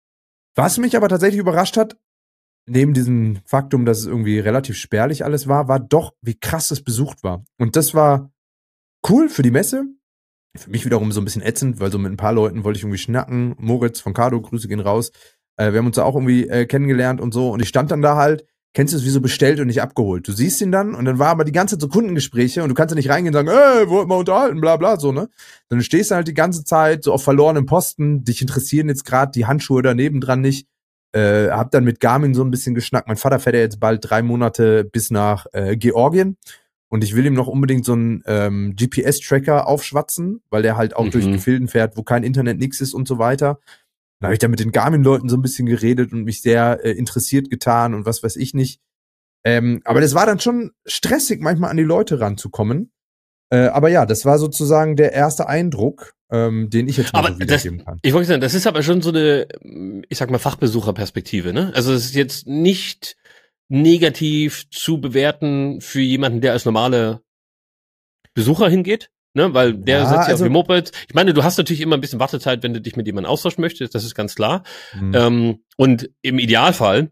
Was mich aber tatsächlich überrascht hat, neben diesem Faktum, dass es irgendwie relativ spärlich alles war, war doch, wie krass es besucht war. Und das war cool für die Messe. Für mich wiederum so ein bisschen ätzend, weil so mit ein paar Leuten wollte ich irgendwie schnacken. Moritz von Cardo, Grüße gehen raus. Äh, wir haben uns da auch irgendwie äh, kennengelernt und so. Und ich stand dann da halt, kennst du es, wie so bestellt und nicht abgeholt. Du siehst ihn dann und dann war aber die ganze Zeit so Kundengespräche und du kannst ja nicht reingehen und sagen, ey, wollten wir unterhalten, bla bla, so, ne? Dann stehst du halt die ganze Zeit so auf verlorenem Posten, dich interessieren jetzt gerade die Handschuhe daneben dran nicht. Äh, hab dann mit Garmin so ein bisschen geschnackt. Mein Vater fährt ja jetzt bald drei Monate bis nach äh, Georgien und ich will ihm noch unbedingt so einen ähm, G P S-Tracker aufschwatzen, weil der halt auch Mhm. durch Gefilden fährt, wo kein Internet, nix ist und so weiter. Dann habe ich da mit den Garmin-Leuten so ein bisschen geredet und mich sehr äh, interessiert getan und was weiß ich nicht. Ähm, aber das war dann schon stressig, manchmal an die Leute ranzukommen. Äh, aber ja, das war sozusagen der erste Eindruck, ähm, den ich jetzt mal aber so wiedergeben das, kann. Ich wollte sagen, das ist aber schon so eine, ich sag mal, Fachbesucherperspektive, ne? Also es ist jetzt nicht negativ zu bewerten für jemanden, der als normale Besucher hingeht, ne? Weil der Ja, setzt sich also, auf die Moped. Ich meine, du hast natürlich immer ein bisschen Wartezeit, wenn du dich mit jemandem austauschen möchtest, das ist ganz klar. mh, Ähm, und im Idealfall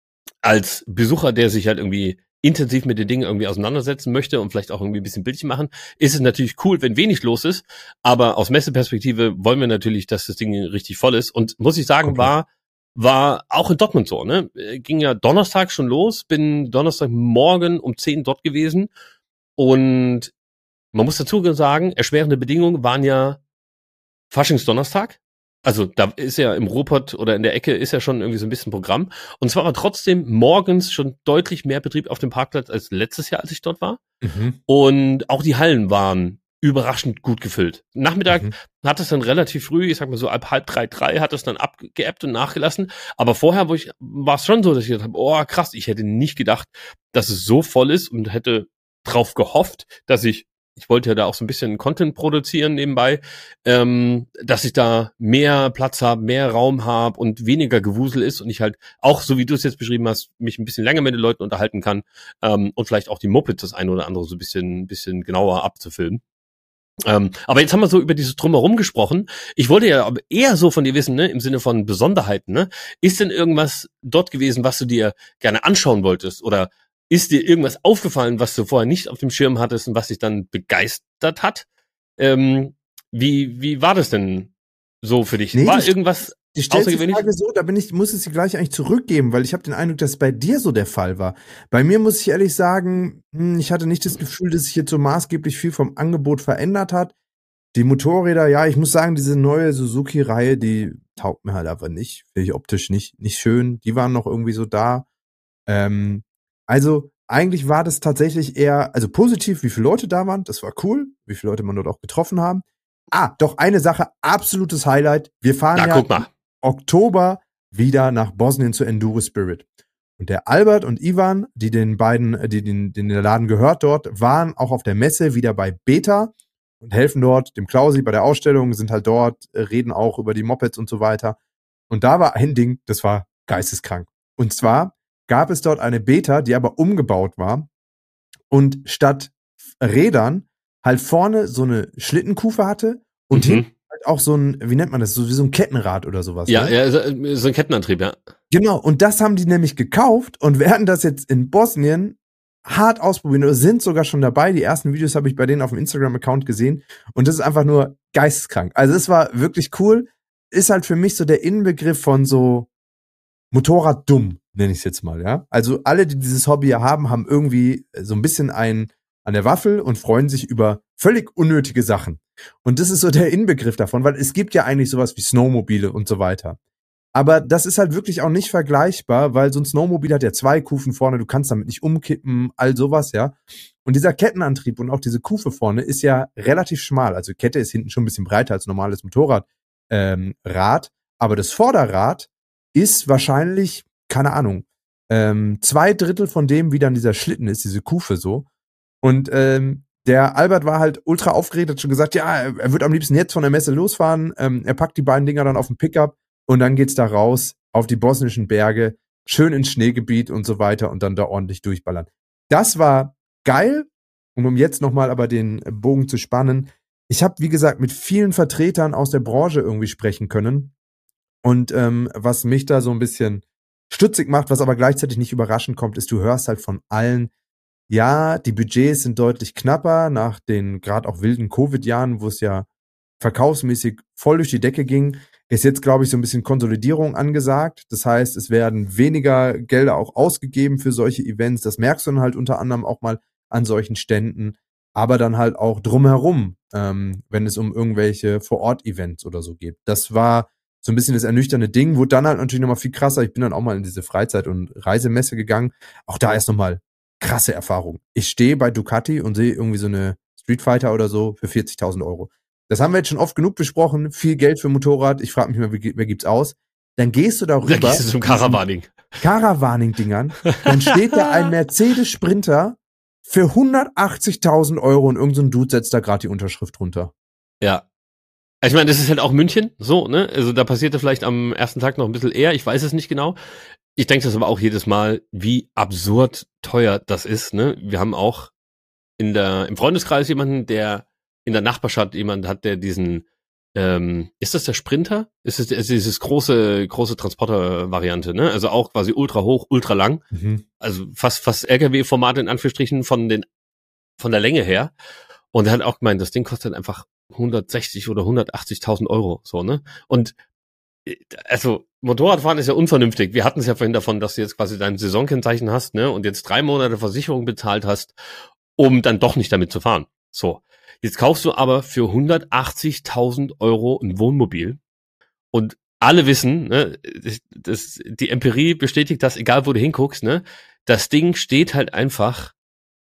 als Besucher, der sich halt irgendwie intensiv mit den Dingen irgendwie auseinandersetzen möchte und vielleicht auch irgendwie ein bisschen Bildchen machen, ist es natürlich cool, wenn wenig los ist. Aber aus Messeperspektive wollen wir natürlich, dass das Ding richtig voll ist. Und muss ich sagen, komplett. war war auch in Dortmund so, ne? Ging ja Donnerstag schon los, bin Donnerstagmorgen um zehn dort gewesen. Und man muss dazu sagen, erschwerende Bedingungen waren ja Faschingsdonnerstag. Also da ist ja im Ruhrpott oder in der Ecke ist ja schon irgendwie so ein bisschen Programm. Und zwar war trotzdem morgens schon deutlich mehr Betrieb auf dem Parkplatz als letztes Jahr, als ich dort war. Mhm. Und auch die Hallen waren überraschend gut gefüllt. Nachmittag Mhm. hat es dann relativ früh, ich sag mal so ab halb drei, drei, hat es dann abgeebbt und nachgelassen. Aber vorher wo ich, war es schon so, dass ich gedacht habe, oh krass, ich hätte nicht gedacht, dass es so voll ist und hätte drauf gehofft, dass ich ich wollte ja da auch so ein bisschen Content produzieren nebenbei, ähm, dass ich da mehr Platz habe, mehr Raum habe und weniger Gewusel ist und ich halt auch, so wie du es jetzt beschrieben hast, mich ein bisschen länger mit den Leuten unterhalten kann ähm, und vielleicht auch die Mopeds das eine oder andere so ein bisschen, bisschen genauer abzufilmen. Ähm, aber jetzt haben wir so über dieses Drumherum gesprochen. Ich wollte ja aber eher so von dir wissen, ne, im Sinne von Besonderheiten, ne? Ist denn irgendwas dort gewesen, was du dir gerne anschauen wolltest oder ist dir irgendwas aufgefallen, was du vorher nicht auf dem Schirm hattest und was dich dann begeistert hat? Ähm, wie, wie war das denn so für dich? Nee, War die, irgendwas die stellt die außergewöhnlich? Frage so, da bin ich, muss ich sie gleich eigentlich zurückgeben, weil ich habe den Eindruck, dass es bei dir so der Fall war. Bei mir muss ich ehrlich sagen, hm, ich hatte nicht das Gefühl, dass sich jetzt so maßgeblich viel vom Angebot verändert hat. Die Motorräder, ja, ich muss sagen, diese neue Suzuki-Reihe, die taugt mir halt einfach nicht. Finde ich optisch nicht, nicht schön. Die waren noch irgendwie so da. Ähm, also eigentlich war das tatsächlich eher, also positiv, wie viele Leute da waren, das war cool, wie viele Leute man dort auch getroffen haben. Ah, doch eine Sache, absolutes Highlight. Wir fahren Ja, ja guck mal. im Oktober wieder nach Bosnien zu Enduro Spirit. Und der Albert und Ivan, die den beiden, die den, den der Laden gehört dort, waren auch auf der Messe wieder bei Beta und helfen dort dem Klausi bei der Ausstellung, sind halt dort, reden auch über die Mopeds und so weiter. Und da war ein Ding, das war geisteskrank. Und zwar gab es dort eine Beta, die aber umgebaut war und statt Rädern halt vorne so eine Schlittenkufe hatte und Mhm. hinten halt auch so ein, wie nennt man das, so wie so ein Kettenrad oder sowas. Ja, ne? ja, so, so ein Kettenantrieb, ja. Genau, und das haben die nämlich gekauft und werden das jetzt in Bosnien hart ausprobieren oder sind sogar schon dabei. Die ersten Videos habe ich bei denen auf dem Instagram-Account gesehen und das ist einfach nur geisteskrank. Also es war wirklich cool. Ist halt für mich so der Inbegriff von so Motorrad dumm, nenne ich es jetzt mal, ja. Also alle, die dieses Hobby haben, haben irgendwie so ein bisschen einen an der Waffel und freuen sich über völlig unnötige Sachen. Und das ist so der Inbegriff davon, weil es gibt ja eigentlich sowas wie Snowmobile und so weiter. Aber das ist halt wirklich auch nicht vergleichbar, weil so ein Snowmobil hat ja zwei Kufen vorne, du kannst damit nicht umkippen, all sowas, ja. Und dieser Kettenantrieb und auch diese Kufe vorne ist ja relativ schmal. Also Kette ist hinten schon ein bisschen breiter als normales Motorrad, ähm, Rad. Aber das Vorderrad ist wahrscheinlich, keine Ahnung, ähm, zwei Drittel von dem, wie dann dieser Schlitten ist, diese Kufe so. Und ähm, der Albert war halt ultra aufgeregt, hat schon gesagt, ja, er wird am liebsten jetzt von der Messe losfahren. Ähm, er packt die beiden Dinger dann auf den Pickup und dann geht's da raus auf die bosnischen Berge, schön ins Schneegebiet und so weiter und dann da ordentlich durchballern. Das war geil. Und um jetzt nochmal aber den Bogen zu spannen, ich habe, wie gesagt, mit vielen Vertretern aus der Branche irgendwie sprechen können. Und ähm, was mich da so ein bisschen stutzig macht, was aber gleichzeitig nicht überraschend kommt, ist, du hörst halt von allen, ja, die Budgets sind deutlich knapper nach den gerade auch wilden Covid-Jahren, wo es ja verkaufsmäßig voll durch die Decke ging, ist jetzt, glaube ich, so ein bisschen Konsolidierung angesagt. Das heißt, es werden weniger Gelder auch ausgegeben für solche Events. Das merkst du dann halt unter anderem auch mal an solchen Ständen, aber dann halt auch drumherum, ähm, wenn es um irgendwelche Vor-Ort-Events oder so geht. Das war so ein bisschen das ernüchternde Ding, wurde dann halt natürlich nochmal viel krasser. Ich bin dann auch mal in diese Freizeit- und Reisemesse gegangen. Auch da ist nochmal krasse Erfahrung. Ich stehe bei Ducati und sehe irgendwie so eine Street Fighter oder so für vierzigtausend Euro. Das haben wir jetzt schon oft genug besprochen. Viel Geld für Motorrad. Ich frage mich mal, wer, wer gibt's aus? Dann gehst du darüber. Dann gehst du zum Caravaning. Caravaning-Dingern. Dann steht da ein Mercedes Sprinter für hundertachtzigtausend Euro und irgendein so Dude setzt da gerade die Unterschrift drunter. Ja. Ich meine, das ist halt auch München, so, ne? Also da passierte vielleicht am ersten Tag noch ein bisschen eher, ich weiß es nicht genau. Ich denke das aber auch jedes Mal, wie absurd teuer das ist, ne? Wir haben auch in der im Freundeskreis jemanden, der in der Nachbarschaft jemand hat, der diesen ähm, ist das der Sprinter? Ist es ist dieses große große Transporter-Variante, ne? Also auch quasi ultra hoch, ultra lang. Mhm. Also fast fast L K W-Formate in Anführungsstrichen von den von der Länge her. Und er hat auch gemeint, das Ding kostet einfach hundertsechzig oder hundertachtzigtausend Euro, so, ne? Und also Motorradfahren ist ja unvernünftig. Wir hatten es ja vorhin davon, dass du jetzt quasi dein Saisonkennzeichen hast, ne? Und jetzt drei Monate Versicherung bezahlt hast, um dann doch nicht damit zu fahren. So. Jetzt kaufst du aber für hundertachtzigtausend Euro ein Wohnmobil und alle wissen, ne, das, das, die Empirie bestätigt das, egal wo du hinguckst, ne, das Ding steht halt einfach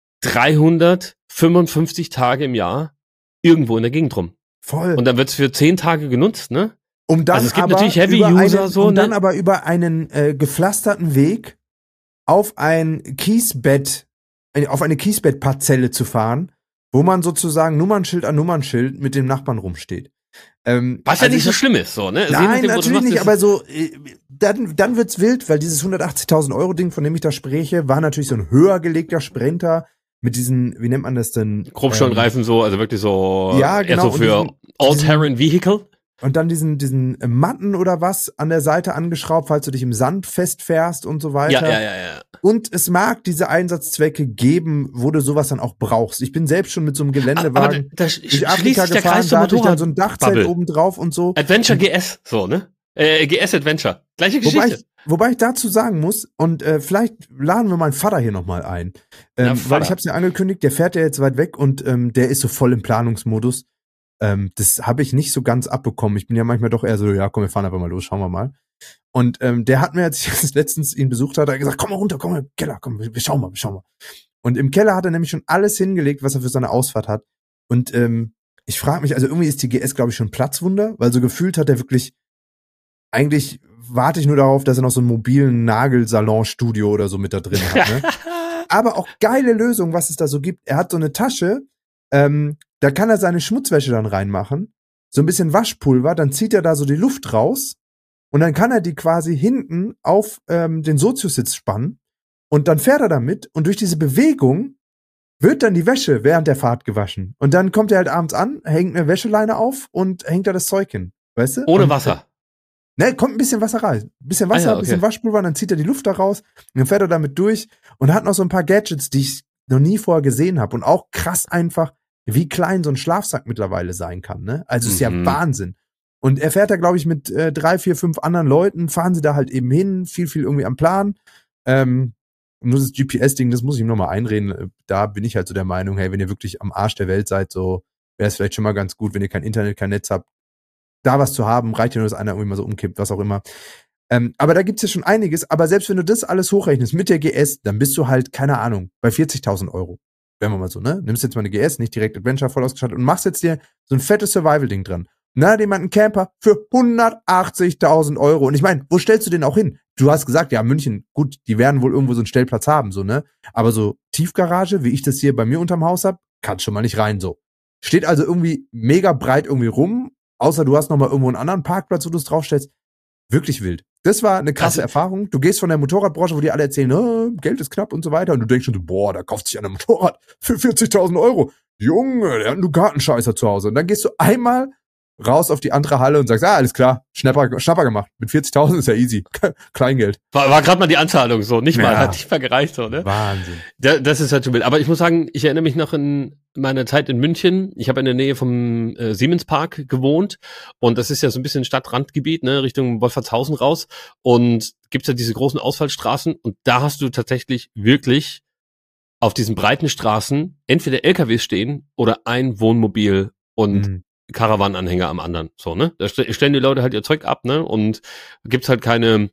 dreihundertfünfundfünfzig Tage im Jahr irgendwo in der Gegend rum. Voll. Und dann wird's für zehn Tage genutzt, ne? Um dann also es gibt aber natürlich Heavy über User, einen, so, um ne? dann aber über einen äh, gepflasterten Weg auf ein Kiesbett, äh, auf eine Kiesbettparzelle zu fahren, wo man sozusagen Nummernschild an Nummernschild mit dem Nachbarn rumsteht. Ähm, Was ja also nicht so hab, schlimm ist, so, ne? Also nein, nachdem, natürlich nicht, aber so, äh, dann, dann wird's wild, weil dieses hundertachtzigtausend Euro Ding, von dem ich da spreche, war natürlich so ein höher gelegter Sprinter mit diesen, wie nennt man das denn? Grobschonreifen ähm, so, also wirklich so, ja, genau, eher so für All-Terrain Vehicle. Und dann diesen, diesen Matten oder was an der Seite angeschraubt, falls du dich im Sand festfährst und so weiter. Ja, ja, ja, ja. Und es mag diese Einsatzzwecke geben, wo du sowas dann auch brauchst. Ich bin selbst schon mit so einem Geländewagen da, da durch Afrika gefahren, da hatte ich dann so ein Dachzelt oben drauf und so. Adventure G S, so, ne? Äh, G S Adventure. Gleiche Geschichte. Wobei ich, wobei ich dazu sagen muss, und äh, vielleicht laden wir meinen Vater hier nochmal ein. Ähm, ja, weil ich habe es ja angekündigt, der fährt ja jetzt weit weg und ähm, der ist so voll im Planungsmodus. Ähm, das habe ich nicht so ganz abbekommen. Ich bin ja manchmal doch eher so, ja komm, wir fahren einfach mal los, schauen wir mal. Und ähm, der hat mir, als ich letztens ihn besucht hatte, gesagt, komm mal runter, komm mal im Keller, komm, wir, wir schauen mal, wir schauen mal. Und im Keller hat er nämlich schon alles hingelegt, was er für seine Ausfahrt hat. Und ähm, ich frage mich, also irgendwie ist die G S, glaube ich, schon Platzwunder, weil so gefühlt hat er wirklich, eigentlich warte ich nur darauf, dass er noch so einen mobilen Nagelsalon-Studio oder so mit da drin hat. Ne? Aber auch geile Lösung, was es da so gibt. Er hat so eine Tasche, ähm, da kann er seine Schmutzwäsche dann reinmachen, so ein bisschen Waschpulver, dann zieht er da so die Luft raus und dann kann er die quasi hinten auf ähm, den Soziositz spannen und dann fährt er damit und durch diese Bewegung wird dann die Wäsche während der Fahrt gewaschen. Und dann kommt er halt abends an, hängt eine Wäscheleine auf und hängt da das Zeug hin, weißt du? Ohne und, Wasser. Ne, kommt ein bisschen Wasser rein. Ein bisschen Wasser, ah ja, okay. Ein bisschen Waschpulver, und dann zieht er die Luft da raus und dann fährt er damit durch und hat noch so ein paar Gadgets, die ich noch nie vorher gesehen habe und auch krass einfach, wie klein so ein Schlafsack mittlerweile sein kann, ne? Also, mhm. ist ja Wahnsinn. Und er fährt da, glaube ich, mit äh, drei, vier, fünf anderen Leuten, fahren sie da halt eben hin, viel, viel irgendwie am Plan. Ähm, nur das G P S-Ding, das muss ich ihm nochmal einreden. Da bin ich halt so der Meinung, hey, wenn ihr wirklich am Arsch der Welt seid, so wäre es vielleicht schon mal ganz gut, wenn ihr kein Internet, kein Netz habt, da was zu haben, reicht ja nur, dass einer irgendwie mal so umkippt, was auch immer. Ähm, aber da gibt's ja schon einiges. Aber selbst wenn du das alles hochrechnest mit der G S, dann bist du halt, keine Ahnung, bei vierzigtausend Euro. Wenn wir mal so, ne? Nimmst jetzt mal eine G S, nicht direkt Adventure voll ausgestattet und machst jetzt dir so ein fettes Survival-Ding dran. Na, dem einen Camper für hundertachtzigtausend Euro. Und ich meine, wo stellst du den auch hin? Du hast gesagt, ja, München, gut, die werden wohl irgendwo so einen Stellplatz haben, so, ne? Aber so Tiefgarage, wie ich das hier bei mir unterm Haus hab, kannst schon mal nicht rein, so. Steht also irgendwie mega breit irgendwie rum, außer du hast noch mal irgendwo einen anderen Parkplatz, wo du es draufstellst. Wirklich wild. Das war eine krasse also, Erfahrung. Du gehst von der Motorradbranche, wo die alle erzählen, oh, Geld ist knapp und so weiter. Und du denkst schon so, boah, da kauft sich einer ein Motorrad für vierzigtausend Euro. Junge, der hat einen Ducatenscheißer zu Hause. Und dann gehst du einmal raus auf die andere Halle und sagst, ah, alles klar, Schnapper, Schnapper gemacht. Mit vierzigtausend ist ja easy. Kleingeld. War, war gerade mal die Anzahlung so, nicht mal, ja. Hat nicht mal gereicht so, ne? Wahnsinn. Da, das ist halt schon wild. Aber ich muss sagen, ich erinnere mich noch in meiner Zeit in München. Ich habe in der Nähe vom äh, Siemenspark gewohnt und das ist ja so ein bisschen Stadtrandgebiet, ne, Richtung Wolfertshausen raus. Und gibt's ja diese großen Ausfallstraßen und da hast du tatsächlich wirklich auf diesen breiten Straßen entweder L K Ws stehen oder ein Wohnmobil und mhm. Karawananhänger am anderen, so, ne? Da stellen die Leute halt ihr Zeug ab, ne? Und gibt's halt keine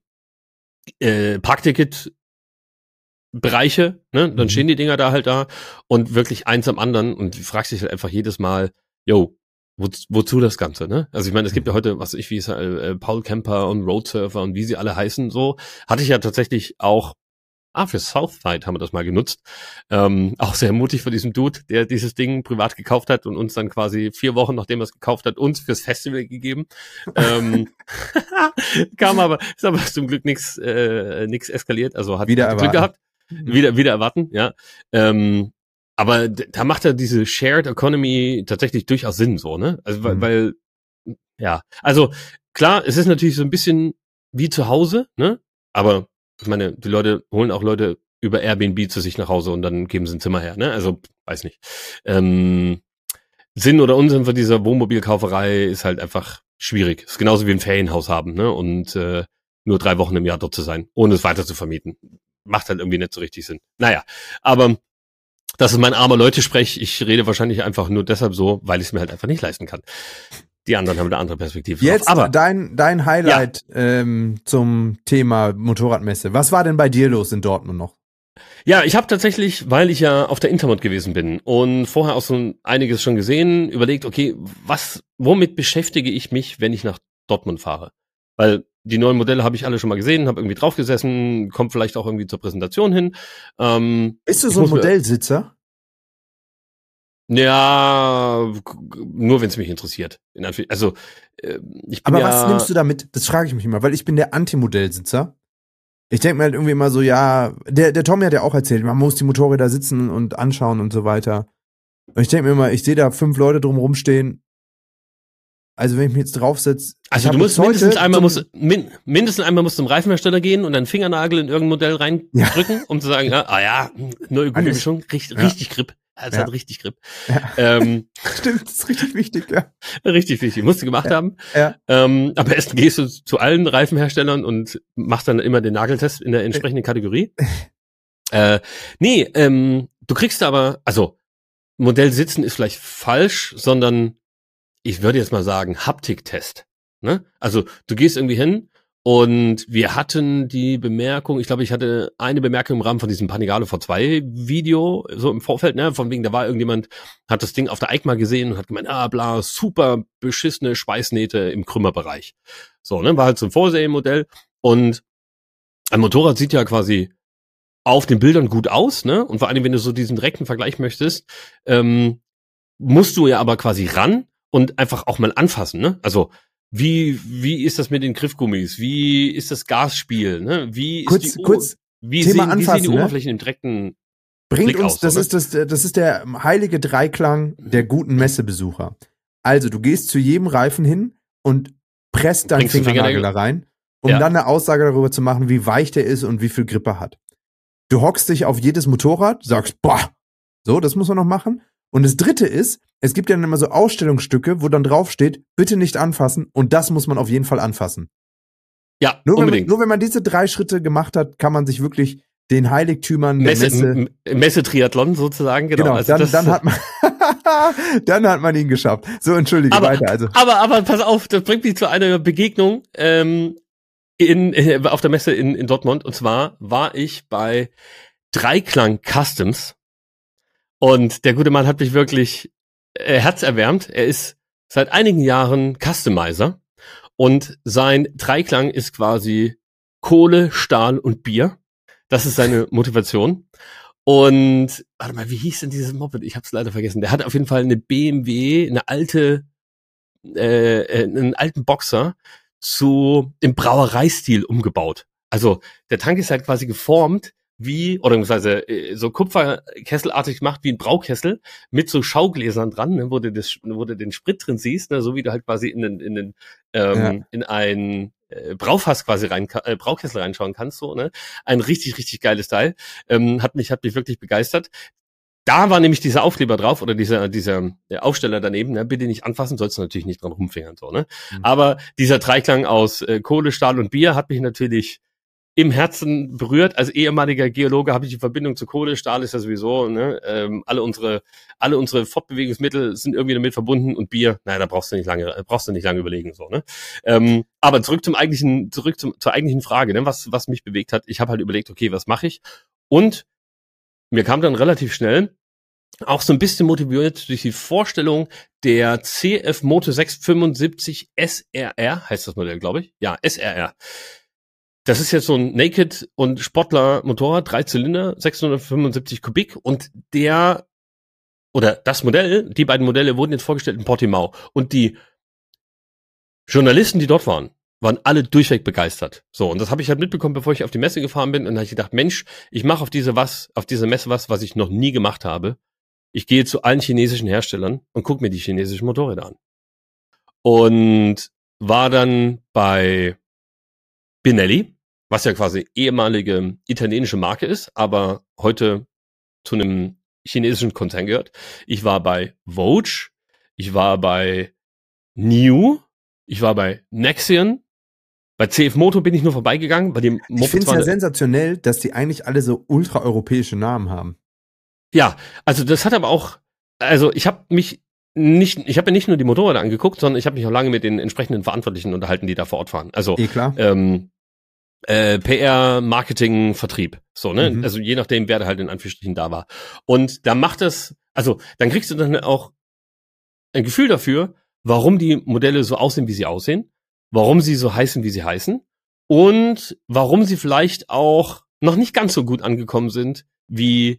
äh, Parkticket-Bereiche, ne? Dann mhm. stehen die Dinger da halt da und wirklich eins am anderen und du fragst dich halt einfach jedes Mal, yo, wo, wozu das Ganze, ne? Also ich meine, es gibt ja heute, was ich, wie es äh, Paul Camper und Roadsurfer und wie sie alle heißen, so. Hatte ich ja tatsächlich auch ah, für Southside haben wir das mal genutzt. Ähm, auch sehr mutig von diesem Dude, der dieses Ding privat gekauft hat und uns dann quasi vier Wochen, nachdem er es gekauft hat, uns fürs Festival gegeben. ähm, kam aber, ist aber zum Glück nichts äh, nix eskaliert, also hat Wieder Glück gehabt. Wieder, wieder erwarten, ja. Ähm, aber d- da macht ja diese Shared Economy tatsächlich durchaus Sinn, so, ne? Also, weil, Mhm. weil, ja, also, klar, es ist natürlich so ein bisschen wie zu Hause, ne? Aber, ich meine, die Leute holen auch Leute über Airbnb zu sich nach Hause und dann geben sie ein Zimmer her, ne? Also, weiß nicht. Ähm, Sinn oder Unsinn von dieser Wohnmobilkauferei ist halt einfach schwierig. Ist genauso wie ein Ferienhaus haben, ne? Und, äh, nur drei Wochen im Jahr dort zu sein, ohne es weiter zu vermieten. Macht halt irgendwie nicht so richtig Sinn. Naja, aber das ist mein armer Leute-Sprech. Ich rede wahrscheinlich einfach nur deshalb so, weil ich es mir halt einfach nicht leisten kann. Die anderen haben eine andere Perspektive drauf. Jetzt Aber dein, dein Highlight ähm, zum Thema Motorradmesse. Was war denn bei dir los in Dortmund noch? ja, ich habe tatsächlich, weil ich ja auf der Intermod gewesen bin und vorher auch so einiges schon gesehen, überlegt, okay, was, womit beschäftige ich mich, wenn ich nach Dortmund fahre? Weil die neuen Modelle habe ich alle schon mal gesehen, habe irgendwie draufgesessen, kommt vielleicht auch irgendwie zur Präsentation hin. Ähm, Bist du ich so ein muss mir- Modellsitzer? Ja, g- g- nur wenn es mich interessiert. In Anführ- Also äh, ich bin Aber ja, was nimmst du damit? Das frage ich mich immer, weil ich bin der Anti-Modellsitzer. Ich denke mir halt irgendwie immer so, ja, der, der Tommy hat ja auch erzählt, man muss die Motorräder sitzen und anschauen und so weiter. Und ich denke mir immer, ich sehe da fünf Leute drum rumstehen. Also wenn ich mich jetzt draufsetze. Also du musst mindestens einmal musst, min, mindestens einmal musst du zum Reifenhersteller gehen und deinen Fingernagel in irgendein Modell reindrücken, ja. um zu sagen, ja, ah ja, neue Gummimischung, richtig, ja. richtig Grip. Es ja. hat richtig Grip. Ja. Ähm, Stimmt, das ist richtig wichtig, ja. Richtig wichtig, musst du gemacht ja. haben. Ja. Ähm, am besten gehst du zu allen Reifenherstellern und machst dann immer den Nageltest in der entsprechenden Kategorie. äh, nee, ähm, du kriegst aber, also Modell sitzen ist vielleicht falsch, sondern ich würde jetzt mal sagen, Haptiktest. Ne? Also du gehst irgendwie hin und wir hatten die Bemerkung, ich glaube, ich hatte eine Bemerkung im Rahmen von diesem Panigale V zwei Video, so im Vorfeld, ne, von wegen, da war irgendjemand, hat das Ding auf der EICMA gesehen und hat gemeint, ah, bla, super beschissene Schweißnähte im Krümmerbereich. So, ne, war halt so ein Vorserienmodell und ein Motorrad sieht ja quasi auf den Bildern gut aus, ne, und vor allem, wenn du so diesen direkten Vergleich möchtest, ähm, musst du ja aber quasi ran und einfach auch mal anfassen, ne? Also wie wie ist das mit den Griffgummis? Wie ist das Gasspiel? Ne? Wie ist kurz, die kurz wie Thema sehen, anfassen, wie sehen die ne? Oberflächen im direkten Bringt Blick uns, aus, das oder? ist das, das ist der heilige Dreiklang der guten Messebesucher. Also du gehst zu jedem Reifen hin und presst deinen Bringst du Fingernagel da Fingernägel? rein, um Ja. dann eine Aussage darüber zu machen, wie weich der ist und wie viel Grip er hat. Du hockst dich auf jedes Motorrad, sagst, boah, so, das muss man noch machen. Und das dritte ist, es gibt ja dann immer so Ausstellungsstücke, wo dann draufsteht, bitte nicht anfassen, und das muss man auf jeden Fall anfassen. Ja, Nur wenn, man, unbedingt. nur wenn man diese drei Schritte gemacht hat, kann man sich wirklich den Heiligtümern der Messe, Messe, M- Messe-Triathlon sozusagen, genau. genau, also dann, das, dann hat man dann hat man ihn geschafft. So, entschuldige, aber, weiter. Also aber, aber pass auf, das bringt mich zu einer Begegnung ähm, in, äh, auf der Messe in, in Dortmund. Und zwar war ich bei Dreiklang Customs und der gute Mann hat mich wirklich äh, herzerwärmt. Er ist seit einigen Jahren Customizer und sein Dreiklang ist quasi Kohle, Stahl und Bier. Das ist seine Motivation. Und warte mal, wie hieß denn dieses Moped? Ich habe es leider vergessen. Der hat auf jeden Fall eine B M W, eine alte, äh, einen alten Boxer zu im Brauereistil umgebaut. Also der Tank ist halt quasi geformt wie, oder beziehungsweise äh, so Kupferkesselartig gemacht wie ein Braukessel mit so Schaugläsern dran, ne, wo du das, wo du den Sprit drin siehst, ne, so wie du halt quasi in den, in den, ähm, Ja. in ein äh, Braufass quasi rein, äh, Braukessel reinschauen kannst, so, ne. Ein richtig, richtig geiles Teil. Ähm, hat mich, hat mich wirklich begeistert. Da war nämlich dieser Aufkleber drauf oder dieser dieser der Aufsteller daneben, ne, bitte nicht anfassen, sollst du natürlich nicht dran rumfingern, so, ne. Mhm. Aber dieser Dreiklang aus äh, Kohle, Stahl und Bier hat mich natürlich im Herzen berührt. Als ehemaliger Geologe habe ich die Verbindung zu Kohle, Stahl ist ja sowieso, ne, ähm, alle unsere alle unsere Fortbewegungsmittel sind irgendwie damit verbunden und Bier, naja, da brauchst du nicht lange äh, brauchst du nicht lange überlegen, so, ne. Ähm, aber zurück zum eigentlichen zurück zum zur eigentlichen Frage, ne, was was mich bewegt hat. Ich habe halt überlegt, okay, was mache ich? Und mir kam dann relativ schnell auch so ein bisschen motiviert durch die Vorstellung der C F Moto sechshundertfünfundsiebzig S R R, heißt das Modell, glaube ich. Ja, S R R. das ist jetzt so ein Naked und Sportler Motorrad, drei Zylinder, sechshundertfünfundsiebzig Kubik und der oder das Modell, die beiden Modelle wurden jetzt vorgestellt in Portimao und die Journalisten, die dort waren, waren alle durchweg begeistert. So, und das habe ich halt mitbekommen, bevor ich auf die Messe gefahren bin und dann habe ich gedacht, Mensch, ich mache auf diese was, auf diese Messe was, was ich noch nie gemacht habe. Ich gehe zu allen chinesischen Herstellern und gucke mir die chinesischen Motorräder an. Und war dann bei Benelli, was ja quasi ehemalige italienische Marke ist, aber heute zu einem chinesischen Konzern gehört. Ich war bei Vogue, ich war bei New, ich war bei Nexion, bei C F Moto bin ich nur vorbeigegangen, weil die Mopeds Ich finde es ja sensationell, dass die eigentlich alle so ultraeuropäische Namen haben. Ja, also das hat aber auch, also ich habe mich nicht, ich habe mir nicht nur die Motorräder angeguckt, sondern ich habe mich auch lange mit den entsprechenden Verantwortlichen unterhalten, die da vor Ort waren. Also eh klar. Ähm, äh, P R, Marketing, Vertrieb, so ne, Mhm. also je nachdem, wer da halt in Anführungsstrichen da war. Und da macht das, also dann kriegst du dann auch ein Gefühl dafür, warum die Modelle so aussehen, wie sie aussehen, warum sie so heißen, wie sie heißen und warum sie vielleicht auch noch nicht ganz so gut angekommen sind, wie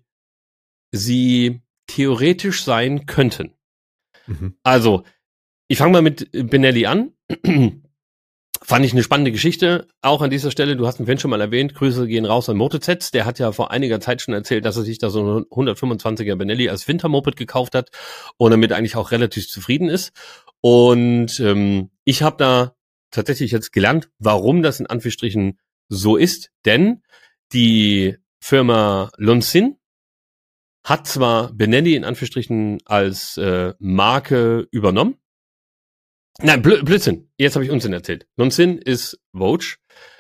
sie theoretisch sein könnten. Mhm. Also, ich fange mal mit Benelli an. Fand ich eine spannende Geschichte. Auch an dieser Stelle, du hast ihn vorhin schon mal erwähnt, Grüße gehen raus an Motozets. Der hat ja vor einiger Zeit schon erzählt, dass er sich da so ein hundertfünfundzwanziger Benelli als Wintermoped gekauft hat und damit eigentlich auch relativ zufrieden ist. Und ähm, ich habe da tatsächlich jetzt gelernt, warum das in Anführungsstrichen so ist. Denn die Firma Lonsin hat zwar Benelli in Anführungsstrichen als äh, Marke übernommen. Nein, Blö- Blödsinn. Jetzt habe ich Unsinn erzählt. Lonsin ist Vogue.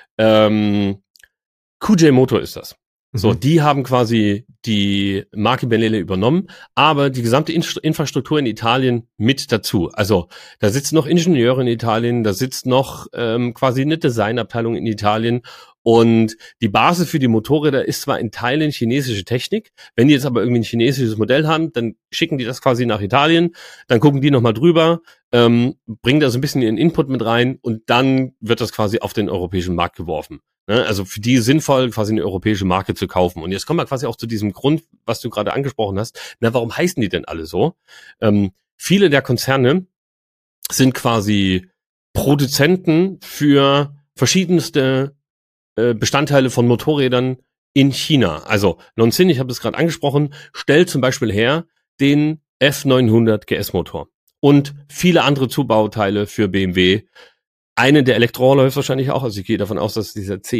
Ähm, Q J Motor ist das. So, Mhm. die haben quasi die Marke Benelli übernommen, aber die gesamte Inst- Infrastruktur in Italien mit dazu. Also da sitzen noch Ingenieure in Italien, da sitzt noch ähm, quasi eine Designabteilung in Italien und die Basis für die Motorräder ist zwar in Teilen chinesische Technik, wenn die jetzt aber irgendwie ein chinesisches Modell haben, dann schicken die das quasi nach Italien, dann gucken die nochmal drüber, ähm, bringen da so ein bisschen ihren Input mit rein und dann wird das quasi auf den europäischen Markt geworfen. Ne? Also für die sinnvoll, quasi eine europäische Marke zu kaufen. Und jetzt kommen wir quasi auch zu diesem Grund, was du gerade angesprochen hast. Na, warum heißen die denn alle so? Ähm, viele der Konzerne sind quasi Produzenten für verschiedenste äh, Bestandteile von Motorrädern in China. Also Lonsin, ich habe es gerade angesprochen, stellt zum Beispiel her den F neunhundert G S Motor und viele andere Zubauteile für B M W. Eine der Elektroroller wahrscheinlich auch, also ich gehe davon aus, dass dieser C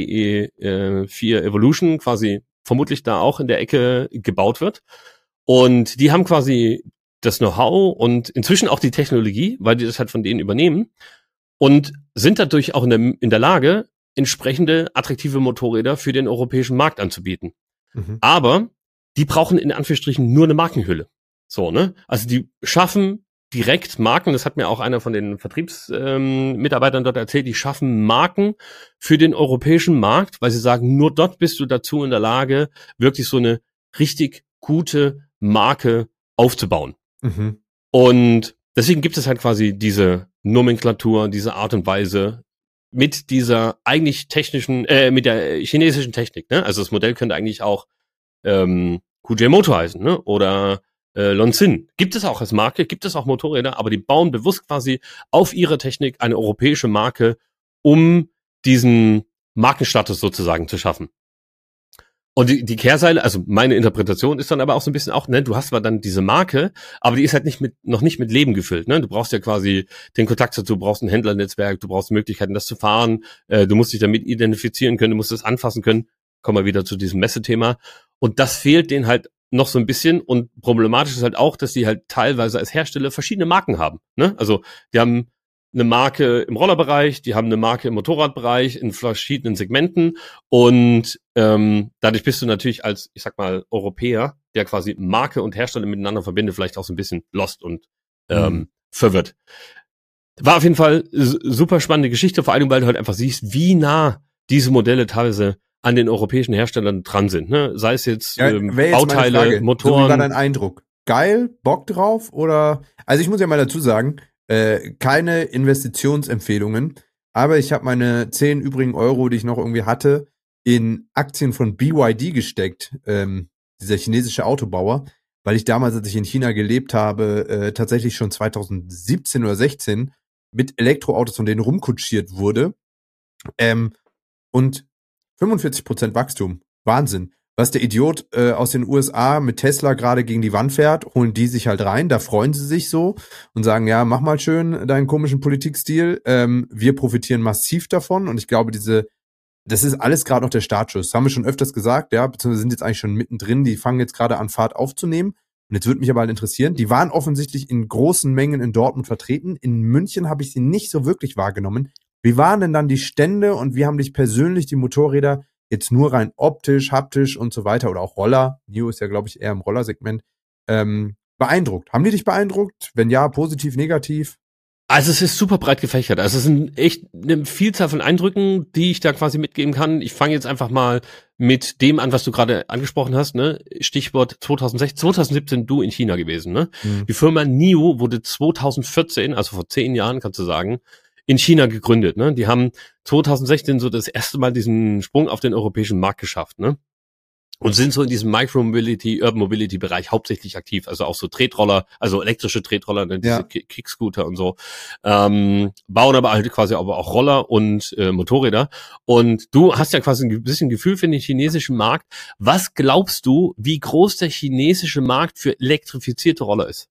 E vier Evolution quasi vermutlich da auch in der Ecke gebaut wird. Und die haben quasi das Know-how und inzwischen auch die Technologie, weil die das halt von denen übernehmen und sind dadurch auch in der, in der Lage, entsprechende attraktive Motorräder für den europäischen Markt anzubieten. Mhm. Aber die brauchen in Anführungsstrichen nur eine Markenhülle. So, ne? Also die schaffen direkt Marken, das hat mir auch einer von den Vertriebsmitarbeitern ähm, dort erzählt, die schaffen Marken für den europäischen Markt, weil sie sagen, nur dort bist du dazu in der Lage, wirklich so eine richtig gute Marke aufzubauen. Mhm. Und deswegen gibt es halt quasi diese Nomenklatur, diese Art und Weise mit dieser eigentlich technischen, äh, mit der chinesischen Technik, ne? Also das Modell könnte eigentlich auch ähm, Q J Motor heißen, ne? Oder äh, Lonsin. Gibt es auch als Marke, gibt es auch Motorräder, aber die bauen bewusst quasi auf ihre Technik eine europäische Marke, um diesen Markenstatus sozusagen zu schaffen. Und die, die Kehrseite, also meine Interpretation ist dann aber auch so ein bisschen auch, ne, du hast zwar dann diese Marke, aber die ist halt nicht mit, noch nicht mit Leben gefüllt, ne? Du brauchst ja quasi den Kontakt dazu, du brauchst ein Händlernetzwerk, du brauchst Möglichkeiten, das zu fahren, äh, du musst dich damit identifizieren können, du musst es anfassen können. Kommen wir wieder zu diesem Messethema. Und das fehlt denen halt noch so ein bisschen und problematisch ist halt auch, dass die halt teilweise als Hersteller verschiedene Marken haben, ne? Also, die haben eine Marke im Rollerbereich, die haben eine Marke im Motorradbereich in verschiedenen Segmenten und ähm, dadurch bist du natürlich als, ich sag mal, Europäer, der quasi Marke und Hersteller miteinander verbindet, vielleicht auch so ein bisschen lost und ähm, Mhm. verwirrt. War auf jeden Fall s- super spannende Geschichte, vor allem, weil du halt einfach siehst, wie nah diese Modelle teilweise an den europäischen Herstellern dran sind, ne? Sei es jetzt Ja, ähm, wäre jetzt meine Bauteile, Frage. So, wie war Motoren. dein Eindruck? Geil? Bock drauf? Oder, also ich muss ja mal dazu sagen, äh, keine Investitionsempfehlungen, aber ich habe meine zehn übrigen Euro, die ich noch irgendwie hatte, in Aktien von B Y D gesteckt, ähm, dieser chinesische Autobauer, weil ich damals, als ich in China gelebt habe, äh, tatsächlich schon zwanzig siebzehn oder sechzehn mit Elektroautos von denen rumkutschiert wurde. Ähm, und fünfundvierzig Prozent Wachstum. Wahnsinn. Was der Idiot äh, aus den U S A mit Tesla gerade gegen die Wand fährt, holen die sich halt rein, da freuen sie sich so und sagen, ja, mach mal schön deinen komischen Politikstil. Ähm, wir profitieren massiv davon und ich glaube, diese, das ist alles gerade noch der Startschuss. Das haben wir schon öfters gesagt, ja, beziehungsweise sind jetzt eigentlich schon mittendrin, die fangen jetzt gerade an, Fahrt aufzunehmen. Und jetzt würde mich aber halt interessieren, die waren offensichtlich in großen Mengen in Dortmund vertreten. In München habe ich sie nicht so wirklich wahrgenommen. Wie waren denn dann die Stände und wie haben dich persönlich die Motorräder jetzt nur rein optisch, haptisch und so weiter oder auch Roller, Nio ist ja, glaube ich, eher im Rollersegment, ähm, beeindruckt? Haben die dich beeindruckt? Wenn ja, positiv, negativ? Also es ist super breit gefächert. Also es sind echt eine Vielzahl von Eindrücken, die ich da quasi mitgeben kann. Ich fange jetzt einfach mal mit dem an, was du gerade angesprochen hast, ne? Stichwort zweitausendsechzehn, zweitausendsiebzehn du in China gewesen, ne? Mhm. Die Firma Nio wurde zweitausendvierzehn, also vor zehn Jahren, kannst du sagen, in China gegründet, ne? Die haben zweitausendsechzehn so das erste Mal diesen Sprung auf den europäischen Markt geschafft, ne? Und sind so in diesem Micro-Mobility, Urban-Mobility-Bereich hauptsächlich aktiv. Also auch so Tretroller, also elektrische Tretroller, ne, diese ja. Kickscooter und so. Ähm, bauen aber halt quasi aber auch Roller und äh, Motorräder. Und du hast ja quasi ein bisschen Gefühl für den chinesischen Markt. Was glaubst du, wie groß der chinesische Markt für elektrifizierte Roller ist?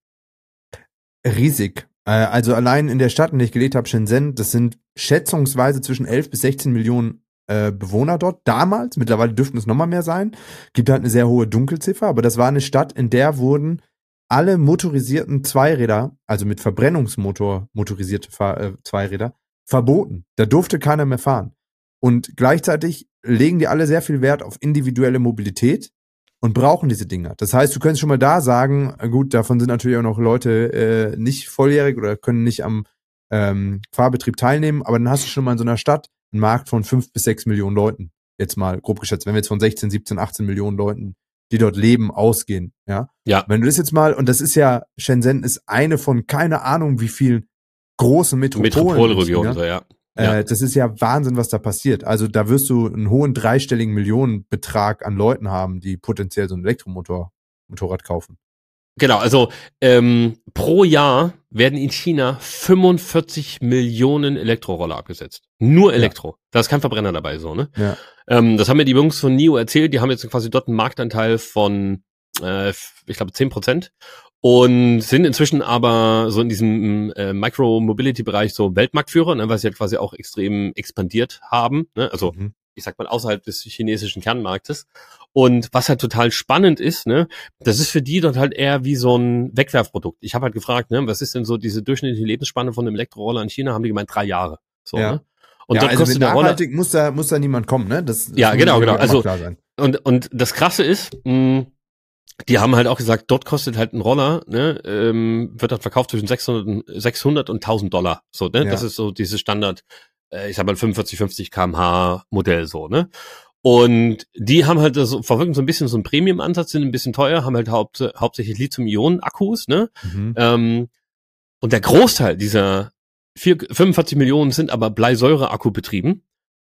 Riesig. Äh, also allein in der Stadt, in der ich gelebt habe, Shenzhen, das sind schätzungsweise zwischen elf bis sechzehn Millionen Äh, Bewohner dort, damals, mittlerweile dürften es nochmal mehr sein, gibt halt eine sehr hohe Dunkelziffer, aber das war eine Stadt, in der wurden alle motorisierten Zweiräder, also mit Verbrennungsmotor motorisierte Fahr- äh, Zweiräder, verboten. Da durfte keiner mehr fahren. Und gleichzeitig legen die alle sehr viel Wert auf individuelle Mobilität und brauchen diese Dinger. Das heißt, du könntest schon mal da sagen, gut, davon sind natürlich auch noch Leute äh, nicht volljährig oder können nicht am ähm, Fahrbetrieb teilnehmen, aber dann hast du schon mal in so einer Stadt einen Markt von fünf bis sechs Millionen Leuten, jetzt mal grob geschätzt, wenn wir jetzt von sechzehn, siebzehn, achtzehn Millionen Leuten, die dort leben, ausgehen, ja. Ja. Wenn du das jetzt mal, und das ist ja, Shenzhen ist eine von keine Ahnung wie vielen großen Metropolen. Metropolregionen, so, ja. ja. Äh, das ist ja Wahnsinn, was da passiert. Also da wirst du einen hohen dreistelligen Millionenbetrag an Leuten haben, die potenziell so ein Elektromotor, Motorrad kaufen. Genau, also ähm, pro Jahr werden in China fünfundvierzig Millionen Elektroroller abgesetzt. Nur Elektro. Ja. Da ist kein Verbrenner dabei, so, ne? Ja. Ähm, das haben mir die Jungs von Nio erzählt. Die haben jetzt quasi dort einen Marktanteil von, äh, ich glaube, zehn Prozent. Und sind inzwischen aber so in diesem äh, Micro-Mobility-Bereich so Weltmarktführer, ne, weil sie halt quasi auch extrem expandiert haben. Ne? Also mhm. ich sag mal außerhalb des chinesischen Kernmarktes. Und was halt total spannend ist, ne, das ist für die dort halt eher wie so ein Wegwerfprodukt. Ich habe halt gefragt, ne, was ist denn so diese durchschnittliche Lebensspanne von einem Elektroroller in China? Haben die gemeint, drei Jahre. So, ja. ne? Und ja, dort also kostet mit der Roller, nachhaltig muss da muss da niemand kommen, ne? Das, das ja, genau, genau. Also klar sein. und und das Krasse ist, mh, die haben halt auch gesagt, dort kostet halt ein Roller, ne, ähm, wird dann verkauft zwischen sechshundert und tausend Dollar. So, ne, ja. Das ist so dieses Standard, äh, ich sag mal fünfundvierzig, fünfzig Kilometer pro Stunde Modell, so, ne. Und die haben halt so, verfolgen so ein bisschen so einen Premium-Ansatz, sind ein bisschen teuer, haben halt haupt, hauptsächlich Lithium-Ionen-Akkus, ne. Mhm. Ähm, und der Großteil dieser vier, fünfundvierzig Millionen sind aber Bleisäure-Akku betrieben.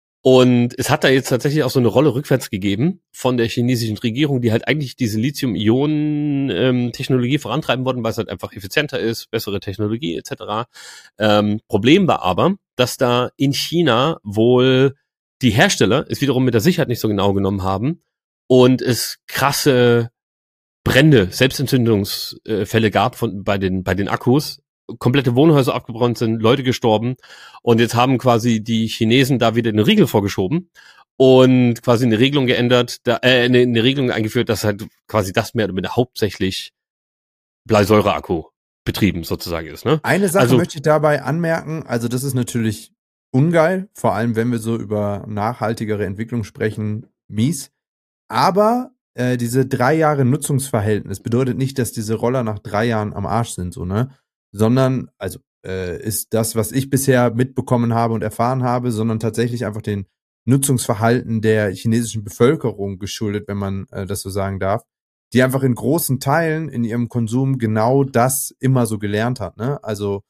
Und es hat da jetzt tatsächlich auch so eine Rolle rückwärts gegeben von der chinesischen Regierung, die halt eigentlich diese Lithium-Ionen-Technologie vorantreiben wollten, weil es halt einfach effizienter ist, bessere Technologie et cetera. Ähm, Problem war aber, dass da in China wohl die Hersteller es wiederum mit der Sicherheit nicht so genau genommen haben und es krasse Brände, Selbstentzündungsfälle gab von bei den bei den Akkus. Komplette Wohnhäuser abgebrannt sind, Leute gestorben und jetzt haben quasi die Chinesen da wieder eine Riegel vorgeschoben und quasi eine Regelung geändert, da, äh, eine, eine Regelung eingeführt, dass halt quasi das mehr oder weniger hauptsächlich Bleisäure-Akku betrieben sozusagen ist. Ne? Eine Sache also, möchte ich dabei anmerken, also das ist natürlich ungeil, vor allem wenn wir so über nachhaltigere Entwicklung sprechen, mies, aber äh, diese drei Jahre Nutzungsverhältnis bedeutet nicht, dass diese Roller nach drei Jahren am Arsch sind, so, ne? Sondern, also äh, ist das, was ich bisher mitbekommen habe und erfahren habe, sondern tatsächlich einfach den Nutzungsverhalten der chinesischen Bevölkerung geschuldet, wenn man äh, das so sagen darf, die einfach in großen Teilen in ihrem Konsum genau das immer so gelernt hat, ne? Also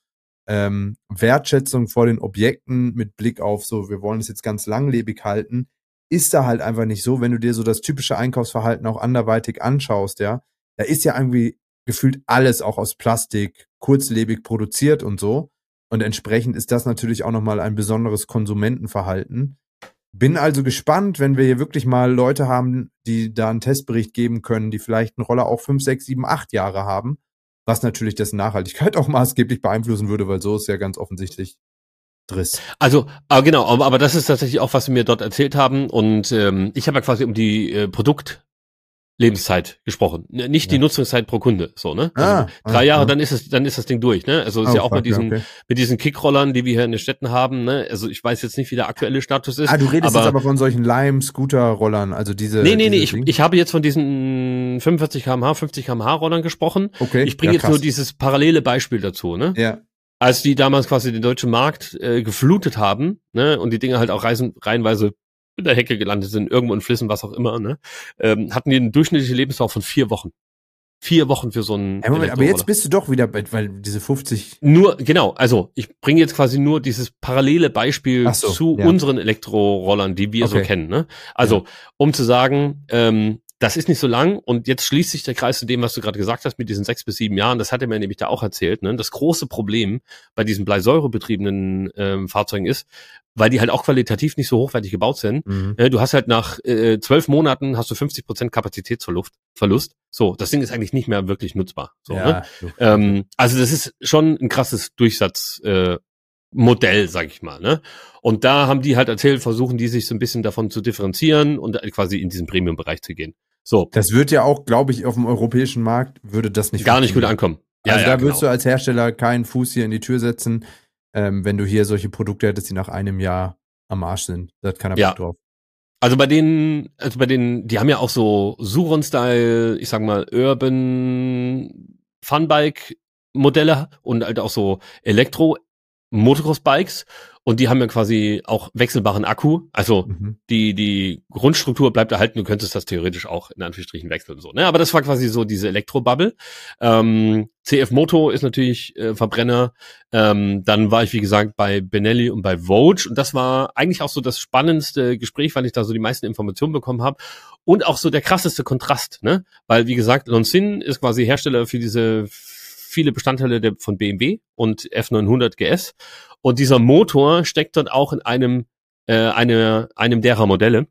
ähm, Wertschätzung vor den Objekten mit Blick auf so, wir wollen es jetzt ganz langlebig halten, ist da halt einfach nicht so, wenn du dir so das typische Einkaufsverhalten auch anderweitig anschaust, ja, da ist ja irgendwie gefühlt alles auch aus Plastik, kurzlebig produziert und so. Und entsprechend ist das natürlich auch nochmal ein besonderes Konsumentenverhalten. Bin also gespannt, wenn wir hier wirklich mal Leute haben, die da einen Testbericht geben können, die vielleicht einen Roller auch fünf, sechs, sieben, acht Jahre haben, was natürlich dessen Nachhaltigkeit auch maßgeblich beeinflussen würde, weil so ist ja ganz offensichtlich Driss. Also, aber genau, aber, aber das ist tatsächlich auch, was sie mir dort erzählt haben. Und ähm, ich habe ja quasi um die äh, Produktlebenszeit gesprochen, nicht ja. die Nutzungszeit pro Kunde, so, ne? Also ah, drei ah, Jahre, ja. dann ist es, dann ist das Ding durch, ne? Also ist oh, ja auch fuck, mit diesen, ja, okay. mit diesen Kickrollern, die wir hier in den Städten haben, ne? Also ich weiß jetzt nicht, wie der aktuelle Status ist. Ah, du redest aber, jetzt aber von solchen Lime-Scooter-Rollern, also diese. Nee, nee, nee, diese ich, ich habe jetzt von diesen fünfundvierzig Kilometer pro Stunde, fünfzig Kilometer pro Stunde Rollern gesprochen. Okay. Ich bringe ja, jetzt krass. nur dieses parallele Beispiel dazu, ne? Ja. Als die damals quasi den deutschen Markt äh, geflutet haben, ne, und die Dinge halt auch reisen, reihenweise in der Hecke gelandet sind, irgendwo in Flüssen, was auch immer, ne, ähm, hatten die eine durchschnittliche Lebensdauer von vier Wochen. Vier Wochen für so einen Ja, Moment, aber jetzt bist du doch wieder bei, weil diese fünfzig. Nur, genau, also ich bringe jetzt quasi nur dieses parallele Beispiel so, zu ja. unseren Elektrorollern, die wir Okay. so kennen, ne? Also, ja. um zu sagen, ähm, das ist nicht so lang und jetzt schließt sich der Kreis zu dem, was du gerade gesagt hast mit diesen sechs bis sieben Jahren. Das hat er mir nämlich da auch erzählt. Ne? Das große Problem bei diesen bleisäurebetriebenen ähm, Fahrzeugen ist, weil die halt auch qualitativ nicht so hochwertig gebaut sind. Mhm. Äh, du hast halt nach äh, zwölf Monaten hast du fünfzig Prozent Kapazitätsverlust. So, das Ding ist eigentlich nicht mehr wirklich nutzbar. So, Ja, ne? ähm, also das ist schon ein krasses Durchsatz. Äh, Modell, sag ich mal, ne? Und da haben die halt erzählt, versuchen die sich so ein bisschen davon zu differenzieren und quasi in diesen Premium-Bereich zu gehen. So. Das wird ja auch, glaube ich, auf dem europäischen Markt würde das nicht gar nicht gut ankommen. Ja, also ja, da würdest genau. du als Hersteller keinen Fuß hier in die Tür setzen, ähm, wenn du hier solche Produkte hättest, die nach einem Jahr am Arsch sind. Da hat keiner Bock ja. drauf. Also bei denen, also bei denen, die haben ja auch so Suron-Style, ich sag mal, Urban Funbike-Modelle und halt auch so Elektro- Motocross-Bikes und die haben ja quasi auch wechselbaren Akku, also Mhm. die die Grundstruktur bleibt erhalten, du könntest das theoretisch auch in Anführungsstrichen wechseln, so, ne? Aber das war quasi so diese Elektro-Bubble. Ähm, C F Moto ist natürlich äh, Verbrenner, ähm, dann war ich wie gesagt bei Benelli und bei Vogue und das war eigentlich auch so das spannendste Gespräch, weil ich da so die meisten Informationen bekommen habe und auch so der krasseste Kontrast, ne? Weil wie gesagt, Longines ist quasi Hersteller für diese viele Bestandteile der, von B M W und F neunhundert G S und dieser Motor steckt dort auch in einem äh, eine, einem derer Modelle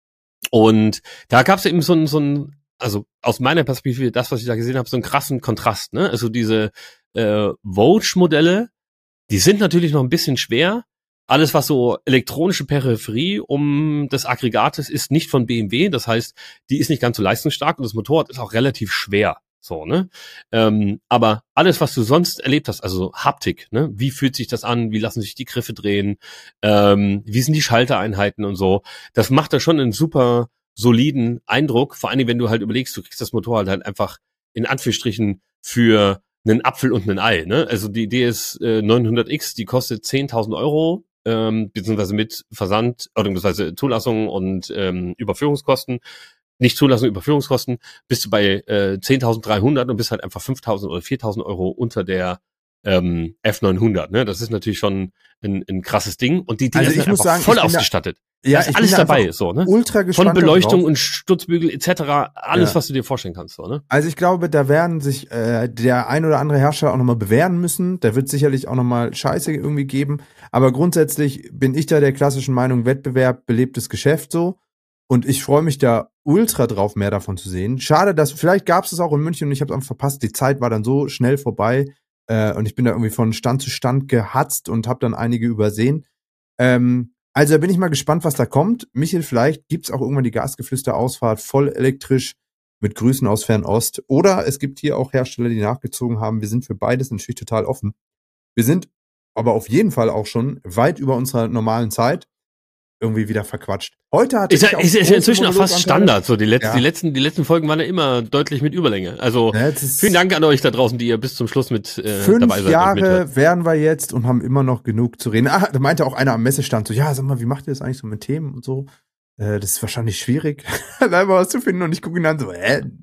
und da gab es eben so ein, so ein, also aus meiner Perspektive, das, was ich da gesehen habe, so einen krassen Kontrast, ne? Also diese äh, Vogue-Modelle, die sind natürlich noch ein bisschen schwer. Alles, was so elektronische Peripherie um des Aggregates ist, nicht von B M W, das heißt, die ist nicht ganz so leistungsstark und das Motorrad ist auch relativ schwer. So, ne? Ähm, aber alles, was du sonst erlebt hast, also Haptik, ne? Wie fühlt sich das an? Wie lassen sich die Griffe drehen? Ähm, wie sind die Schaltereinheiten und so? Das macht da schon einen super soliden Eindruck. Vor allem, wenn du halt überlegst, du kriegst das Motorrad halt einfach in Anführungsstrichen für einen Apfel und ein Ei, ne? Also die D S neunhundert X, die kostet zehntausend Euro, ähm, beziehungsweise mit Versand, oder beziehungsweise Zulassung und ähm, Überführungskosten. Nicht Zulassung, Überführungskosten, bist du bei äh, zehntausenddreihundert und bist halt einfach fünftausend oder viertausend Euro unter der ähm, F neunhundert. Ne? Das ist natürlich schon ein, ein krasses Ding. Und die Dinger Also ich sind muss einfach sagen, voll ich bin da- ausgestattet. Ja, da ist ich alles bin da dabei, einfach so, ne? ultra gespannt Von Beleuchtung darauf. und Stutzbügel et cetera. Alles, Ja. was du dir vorstellen kannst, so, ne? Also ich glaube, da werden sich äh, der ein oder andere Hersteller auch nochmal bewähren müssen. Da wird sicherlich auch nochmal Scheiße irgendwie geben. Aber grundsätzlich bin ich da der klassischen Meinung, Wettbewerb, belebtes Geschäft so. Und ich freue mich da ultra drauf, mehr davon zu sehen. Schade, dass, vielleicht gab es es auch in München und ich habe es einfach verpasst. Die Zeit war dann so schnell vorbei äh, und ich bin da irgendwie von Stand zu Stand gehatzt und habe dann einige übersehen. Ähm, also da bin ich mal gespannt, was da kommt. Michael, vielleicht gibt's auch irgendwann die Gasgeflüster-Ausfahrt voll elektrisch mit Grüßen aus Fernost. Oder es gibt hier auch Hersteller, die nachgezogen haben. Wir sind für beides natürlich total offen. Wir sind aber auf jeden Fall auch schon weit über unserer normalen Zeit irgendwie wieder verquatscht. Heute hatte Ist ja, ich auch ist ja große inzwischen auch fast Monologanteile. Standard. So die letzten, Ja. die letzten, die letzten Folgen waren ja immer deutlich mit Überlänge. Also Ja, jetzt ist vielen Dank an euch da draußen, die ihr bis zum Schluss mit äh, Fünf dabei seid. und Jahre mithört. wären wir jetzt und haben immer noch genug zu reden. Ah, da meinte auch einer am Messestand so, ja, sag mal, wie macht ihr das eigentlich so mit Themen und so? Äh, das ist wahrscheinlich schwierig, da mal was zu finden. Und ich gucke ihn an so, hä?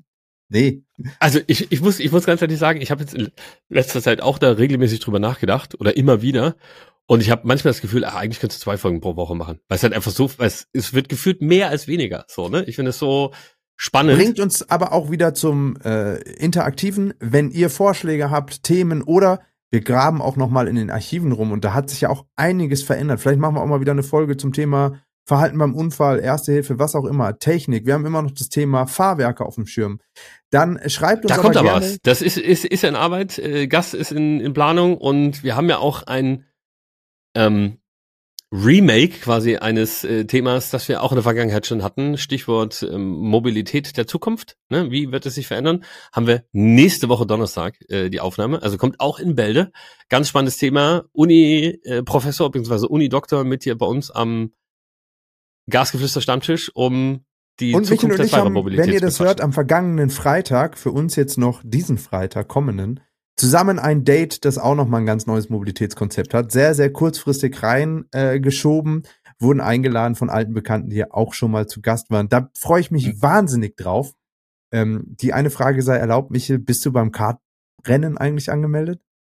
Nee. Also ich, ich muss, ich muss ganz ehrlich sagen, ich habe jetzt in letzter Zeit auch da regelmäßig drüber nachgedacht oder immer wieder. Und ich habe manchmal das Gefühl, ach, eigentlich könntest du zwei Folgen pro Woche machen. Weil es halt einfach so, weil es, es wird gefühlt mehr als weniger. So, ne? Ich finde es so spannend. Bringt uns aber auch wieder zum äh, Interaktiven. Wenn ihr Vorschläge habt, Themen oder wir graben auch noch mal in den Archiven rum und da hat sich ja auch einiges verändert. Vielleicht machen wir auch mal wieder eine Folge zum Thema Verhalten beim Unfall, Erste Hilfe, was auch immer, Technik. Wir haben immer noch das Thema Fahrwerke auf dem Schirm. Dann schreibt uns da aber kommt aber gerne. was. Das ist, ist, ist ja in Arbeit. Äh, Gast ist in, in Planung und wir haben ja auch ein ähm, Remake quasi eines äh, Themas, das wir auch in der Vergangenheit schon hatten. Stichwort ähm, Mobilität der Zukunft. Ne? Wie wird es sich verändern? Haben wir nächste Woche Donnerstag äh, die Aufnahme. Also kommt auch in Bälde. Ganz spannendes Thema. Uni-Professor äh, bzw. Uni-Doktor mit hier bei uns am Gasgeflüster-Stammtisch, um die und Zukunft und der ich haben, Fahrermobilität wenn ihr zu das bequatschen. hört, am vergangenen Freitag, für uns jetzt noch diesen Freitag kommenden, zusammen ein Date, das auch noch mal ein ganz neues Mobilitätskonzept hat. Sehr, sehr kurzfristig reingeschoben, äh, wurden eingeladen von alten Bekannten, die ja auch schon mal zu Gast waren. Da freue ich mich mhm. wahnsinnig drauf. Ähm, die eine Frage sei erlaubt, Michel, bist du beim Kartrennen eigentlich angemeldet?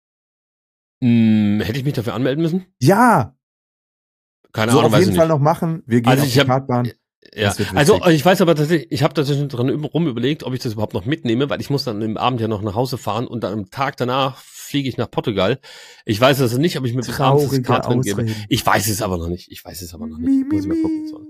Hm, hätte ich mich dafür anmelden müssen? Ja! Keine so Ahnung, auf jeden weiß Fall nicht. noch machen. Wir gehen also auf ich die hab, Kartbahn. Ja, also ich weiß aber tatsächlich, ich habe tatsächlich dran rum überlegt, ob ich das überhaupt noch mitnehme, weil ich muss dann im Abend ja noch nach Hause fahren und dann am Tag danach fliege ich nach Portugal. Ich weiß also nicht, ob ich mir bis abends das Kartrennen gebe. Ich weiß es aber noch nicht. Ich weiß es aber noch nicht. Muss ich mal gucken. So.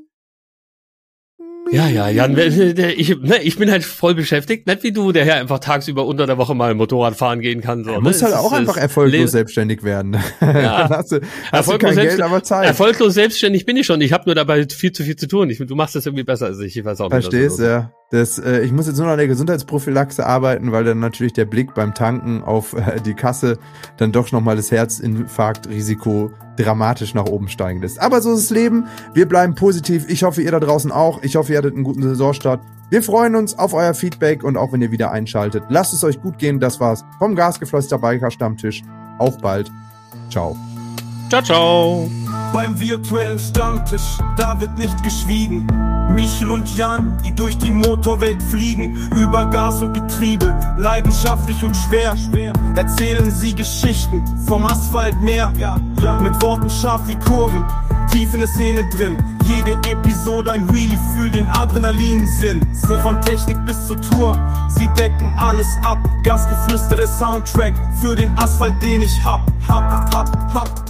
Ja, ja, Jan, ich, ne, ich bin halt voll beschäftigt, nicht wie du, der ja einfach tagsüber unter der Woche mal Motorrad fahren gehen kann. So, er ne? muss halt es auch ist, einfach erfolglos Le- selbstständig werden. Ja. hast du, hast du kein Geld, aber Zeit. Erfolglos selbstständig bin ich schon. Ich habe nur dabei viel zu viel zu tun. Ich, du machst das irgendwie besser als ich. Ich weiß auch nicht. Verstehst, ja. Das, äh, ich muss jetzt nur noch an der Gesundheitsprophylaxe arbeiten, weil dann natürlich der Blick beim Tanken auf äh, die Kasse dann doch nochmal das Herzinfarktrisiko dramatisch nach oben steigen lässt. Aber so ist das Leben. Wir bleiben positiv. Ich hoffe, ihr da draußen auch. Ich hoffe, ihr hattet einen guten Saisonstart. Wir freuen uns auf euer Feedback und auch wenn ihr wieder einschaltet. Lasst es euch gut gehen. Das war's vom Gasgeflüster Biker Stammtisch. Auf bald. Ciao. Ciao, ciao. Beim virtuellen Stammtisch, da wird nicht geschwiegen. Michel und Jan, die durch die Motorwelt fliegen, über Gas und Getriebe, leidenschaftlich und schwer, schwer. Erzählen sie Geschichten vom Asphaltmeer, ja, ja. Mit Worten scharf wie Kurven, tief in der Szene drin. Jede Episode ein Wheelie für den Adrenalinsinn. So von Technik bis zur Tour, sie decken alles ab. Gasgeflüster, der Soundtrack für den Asphalt, den ich hab, hab, hab, hab.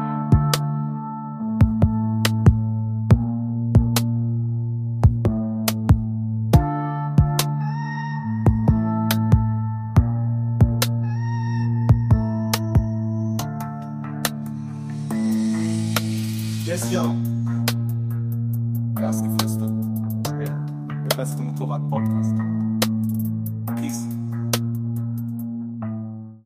Yes, yo. Gasgeflüster. Ja, der beste Motorrad-Podcast.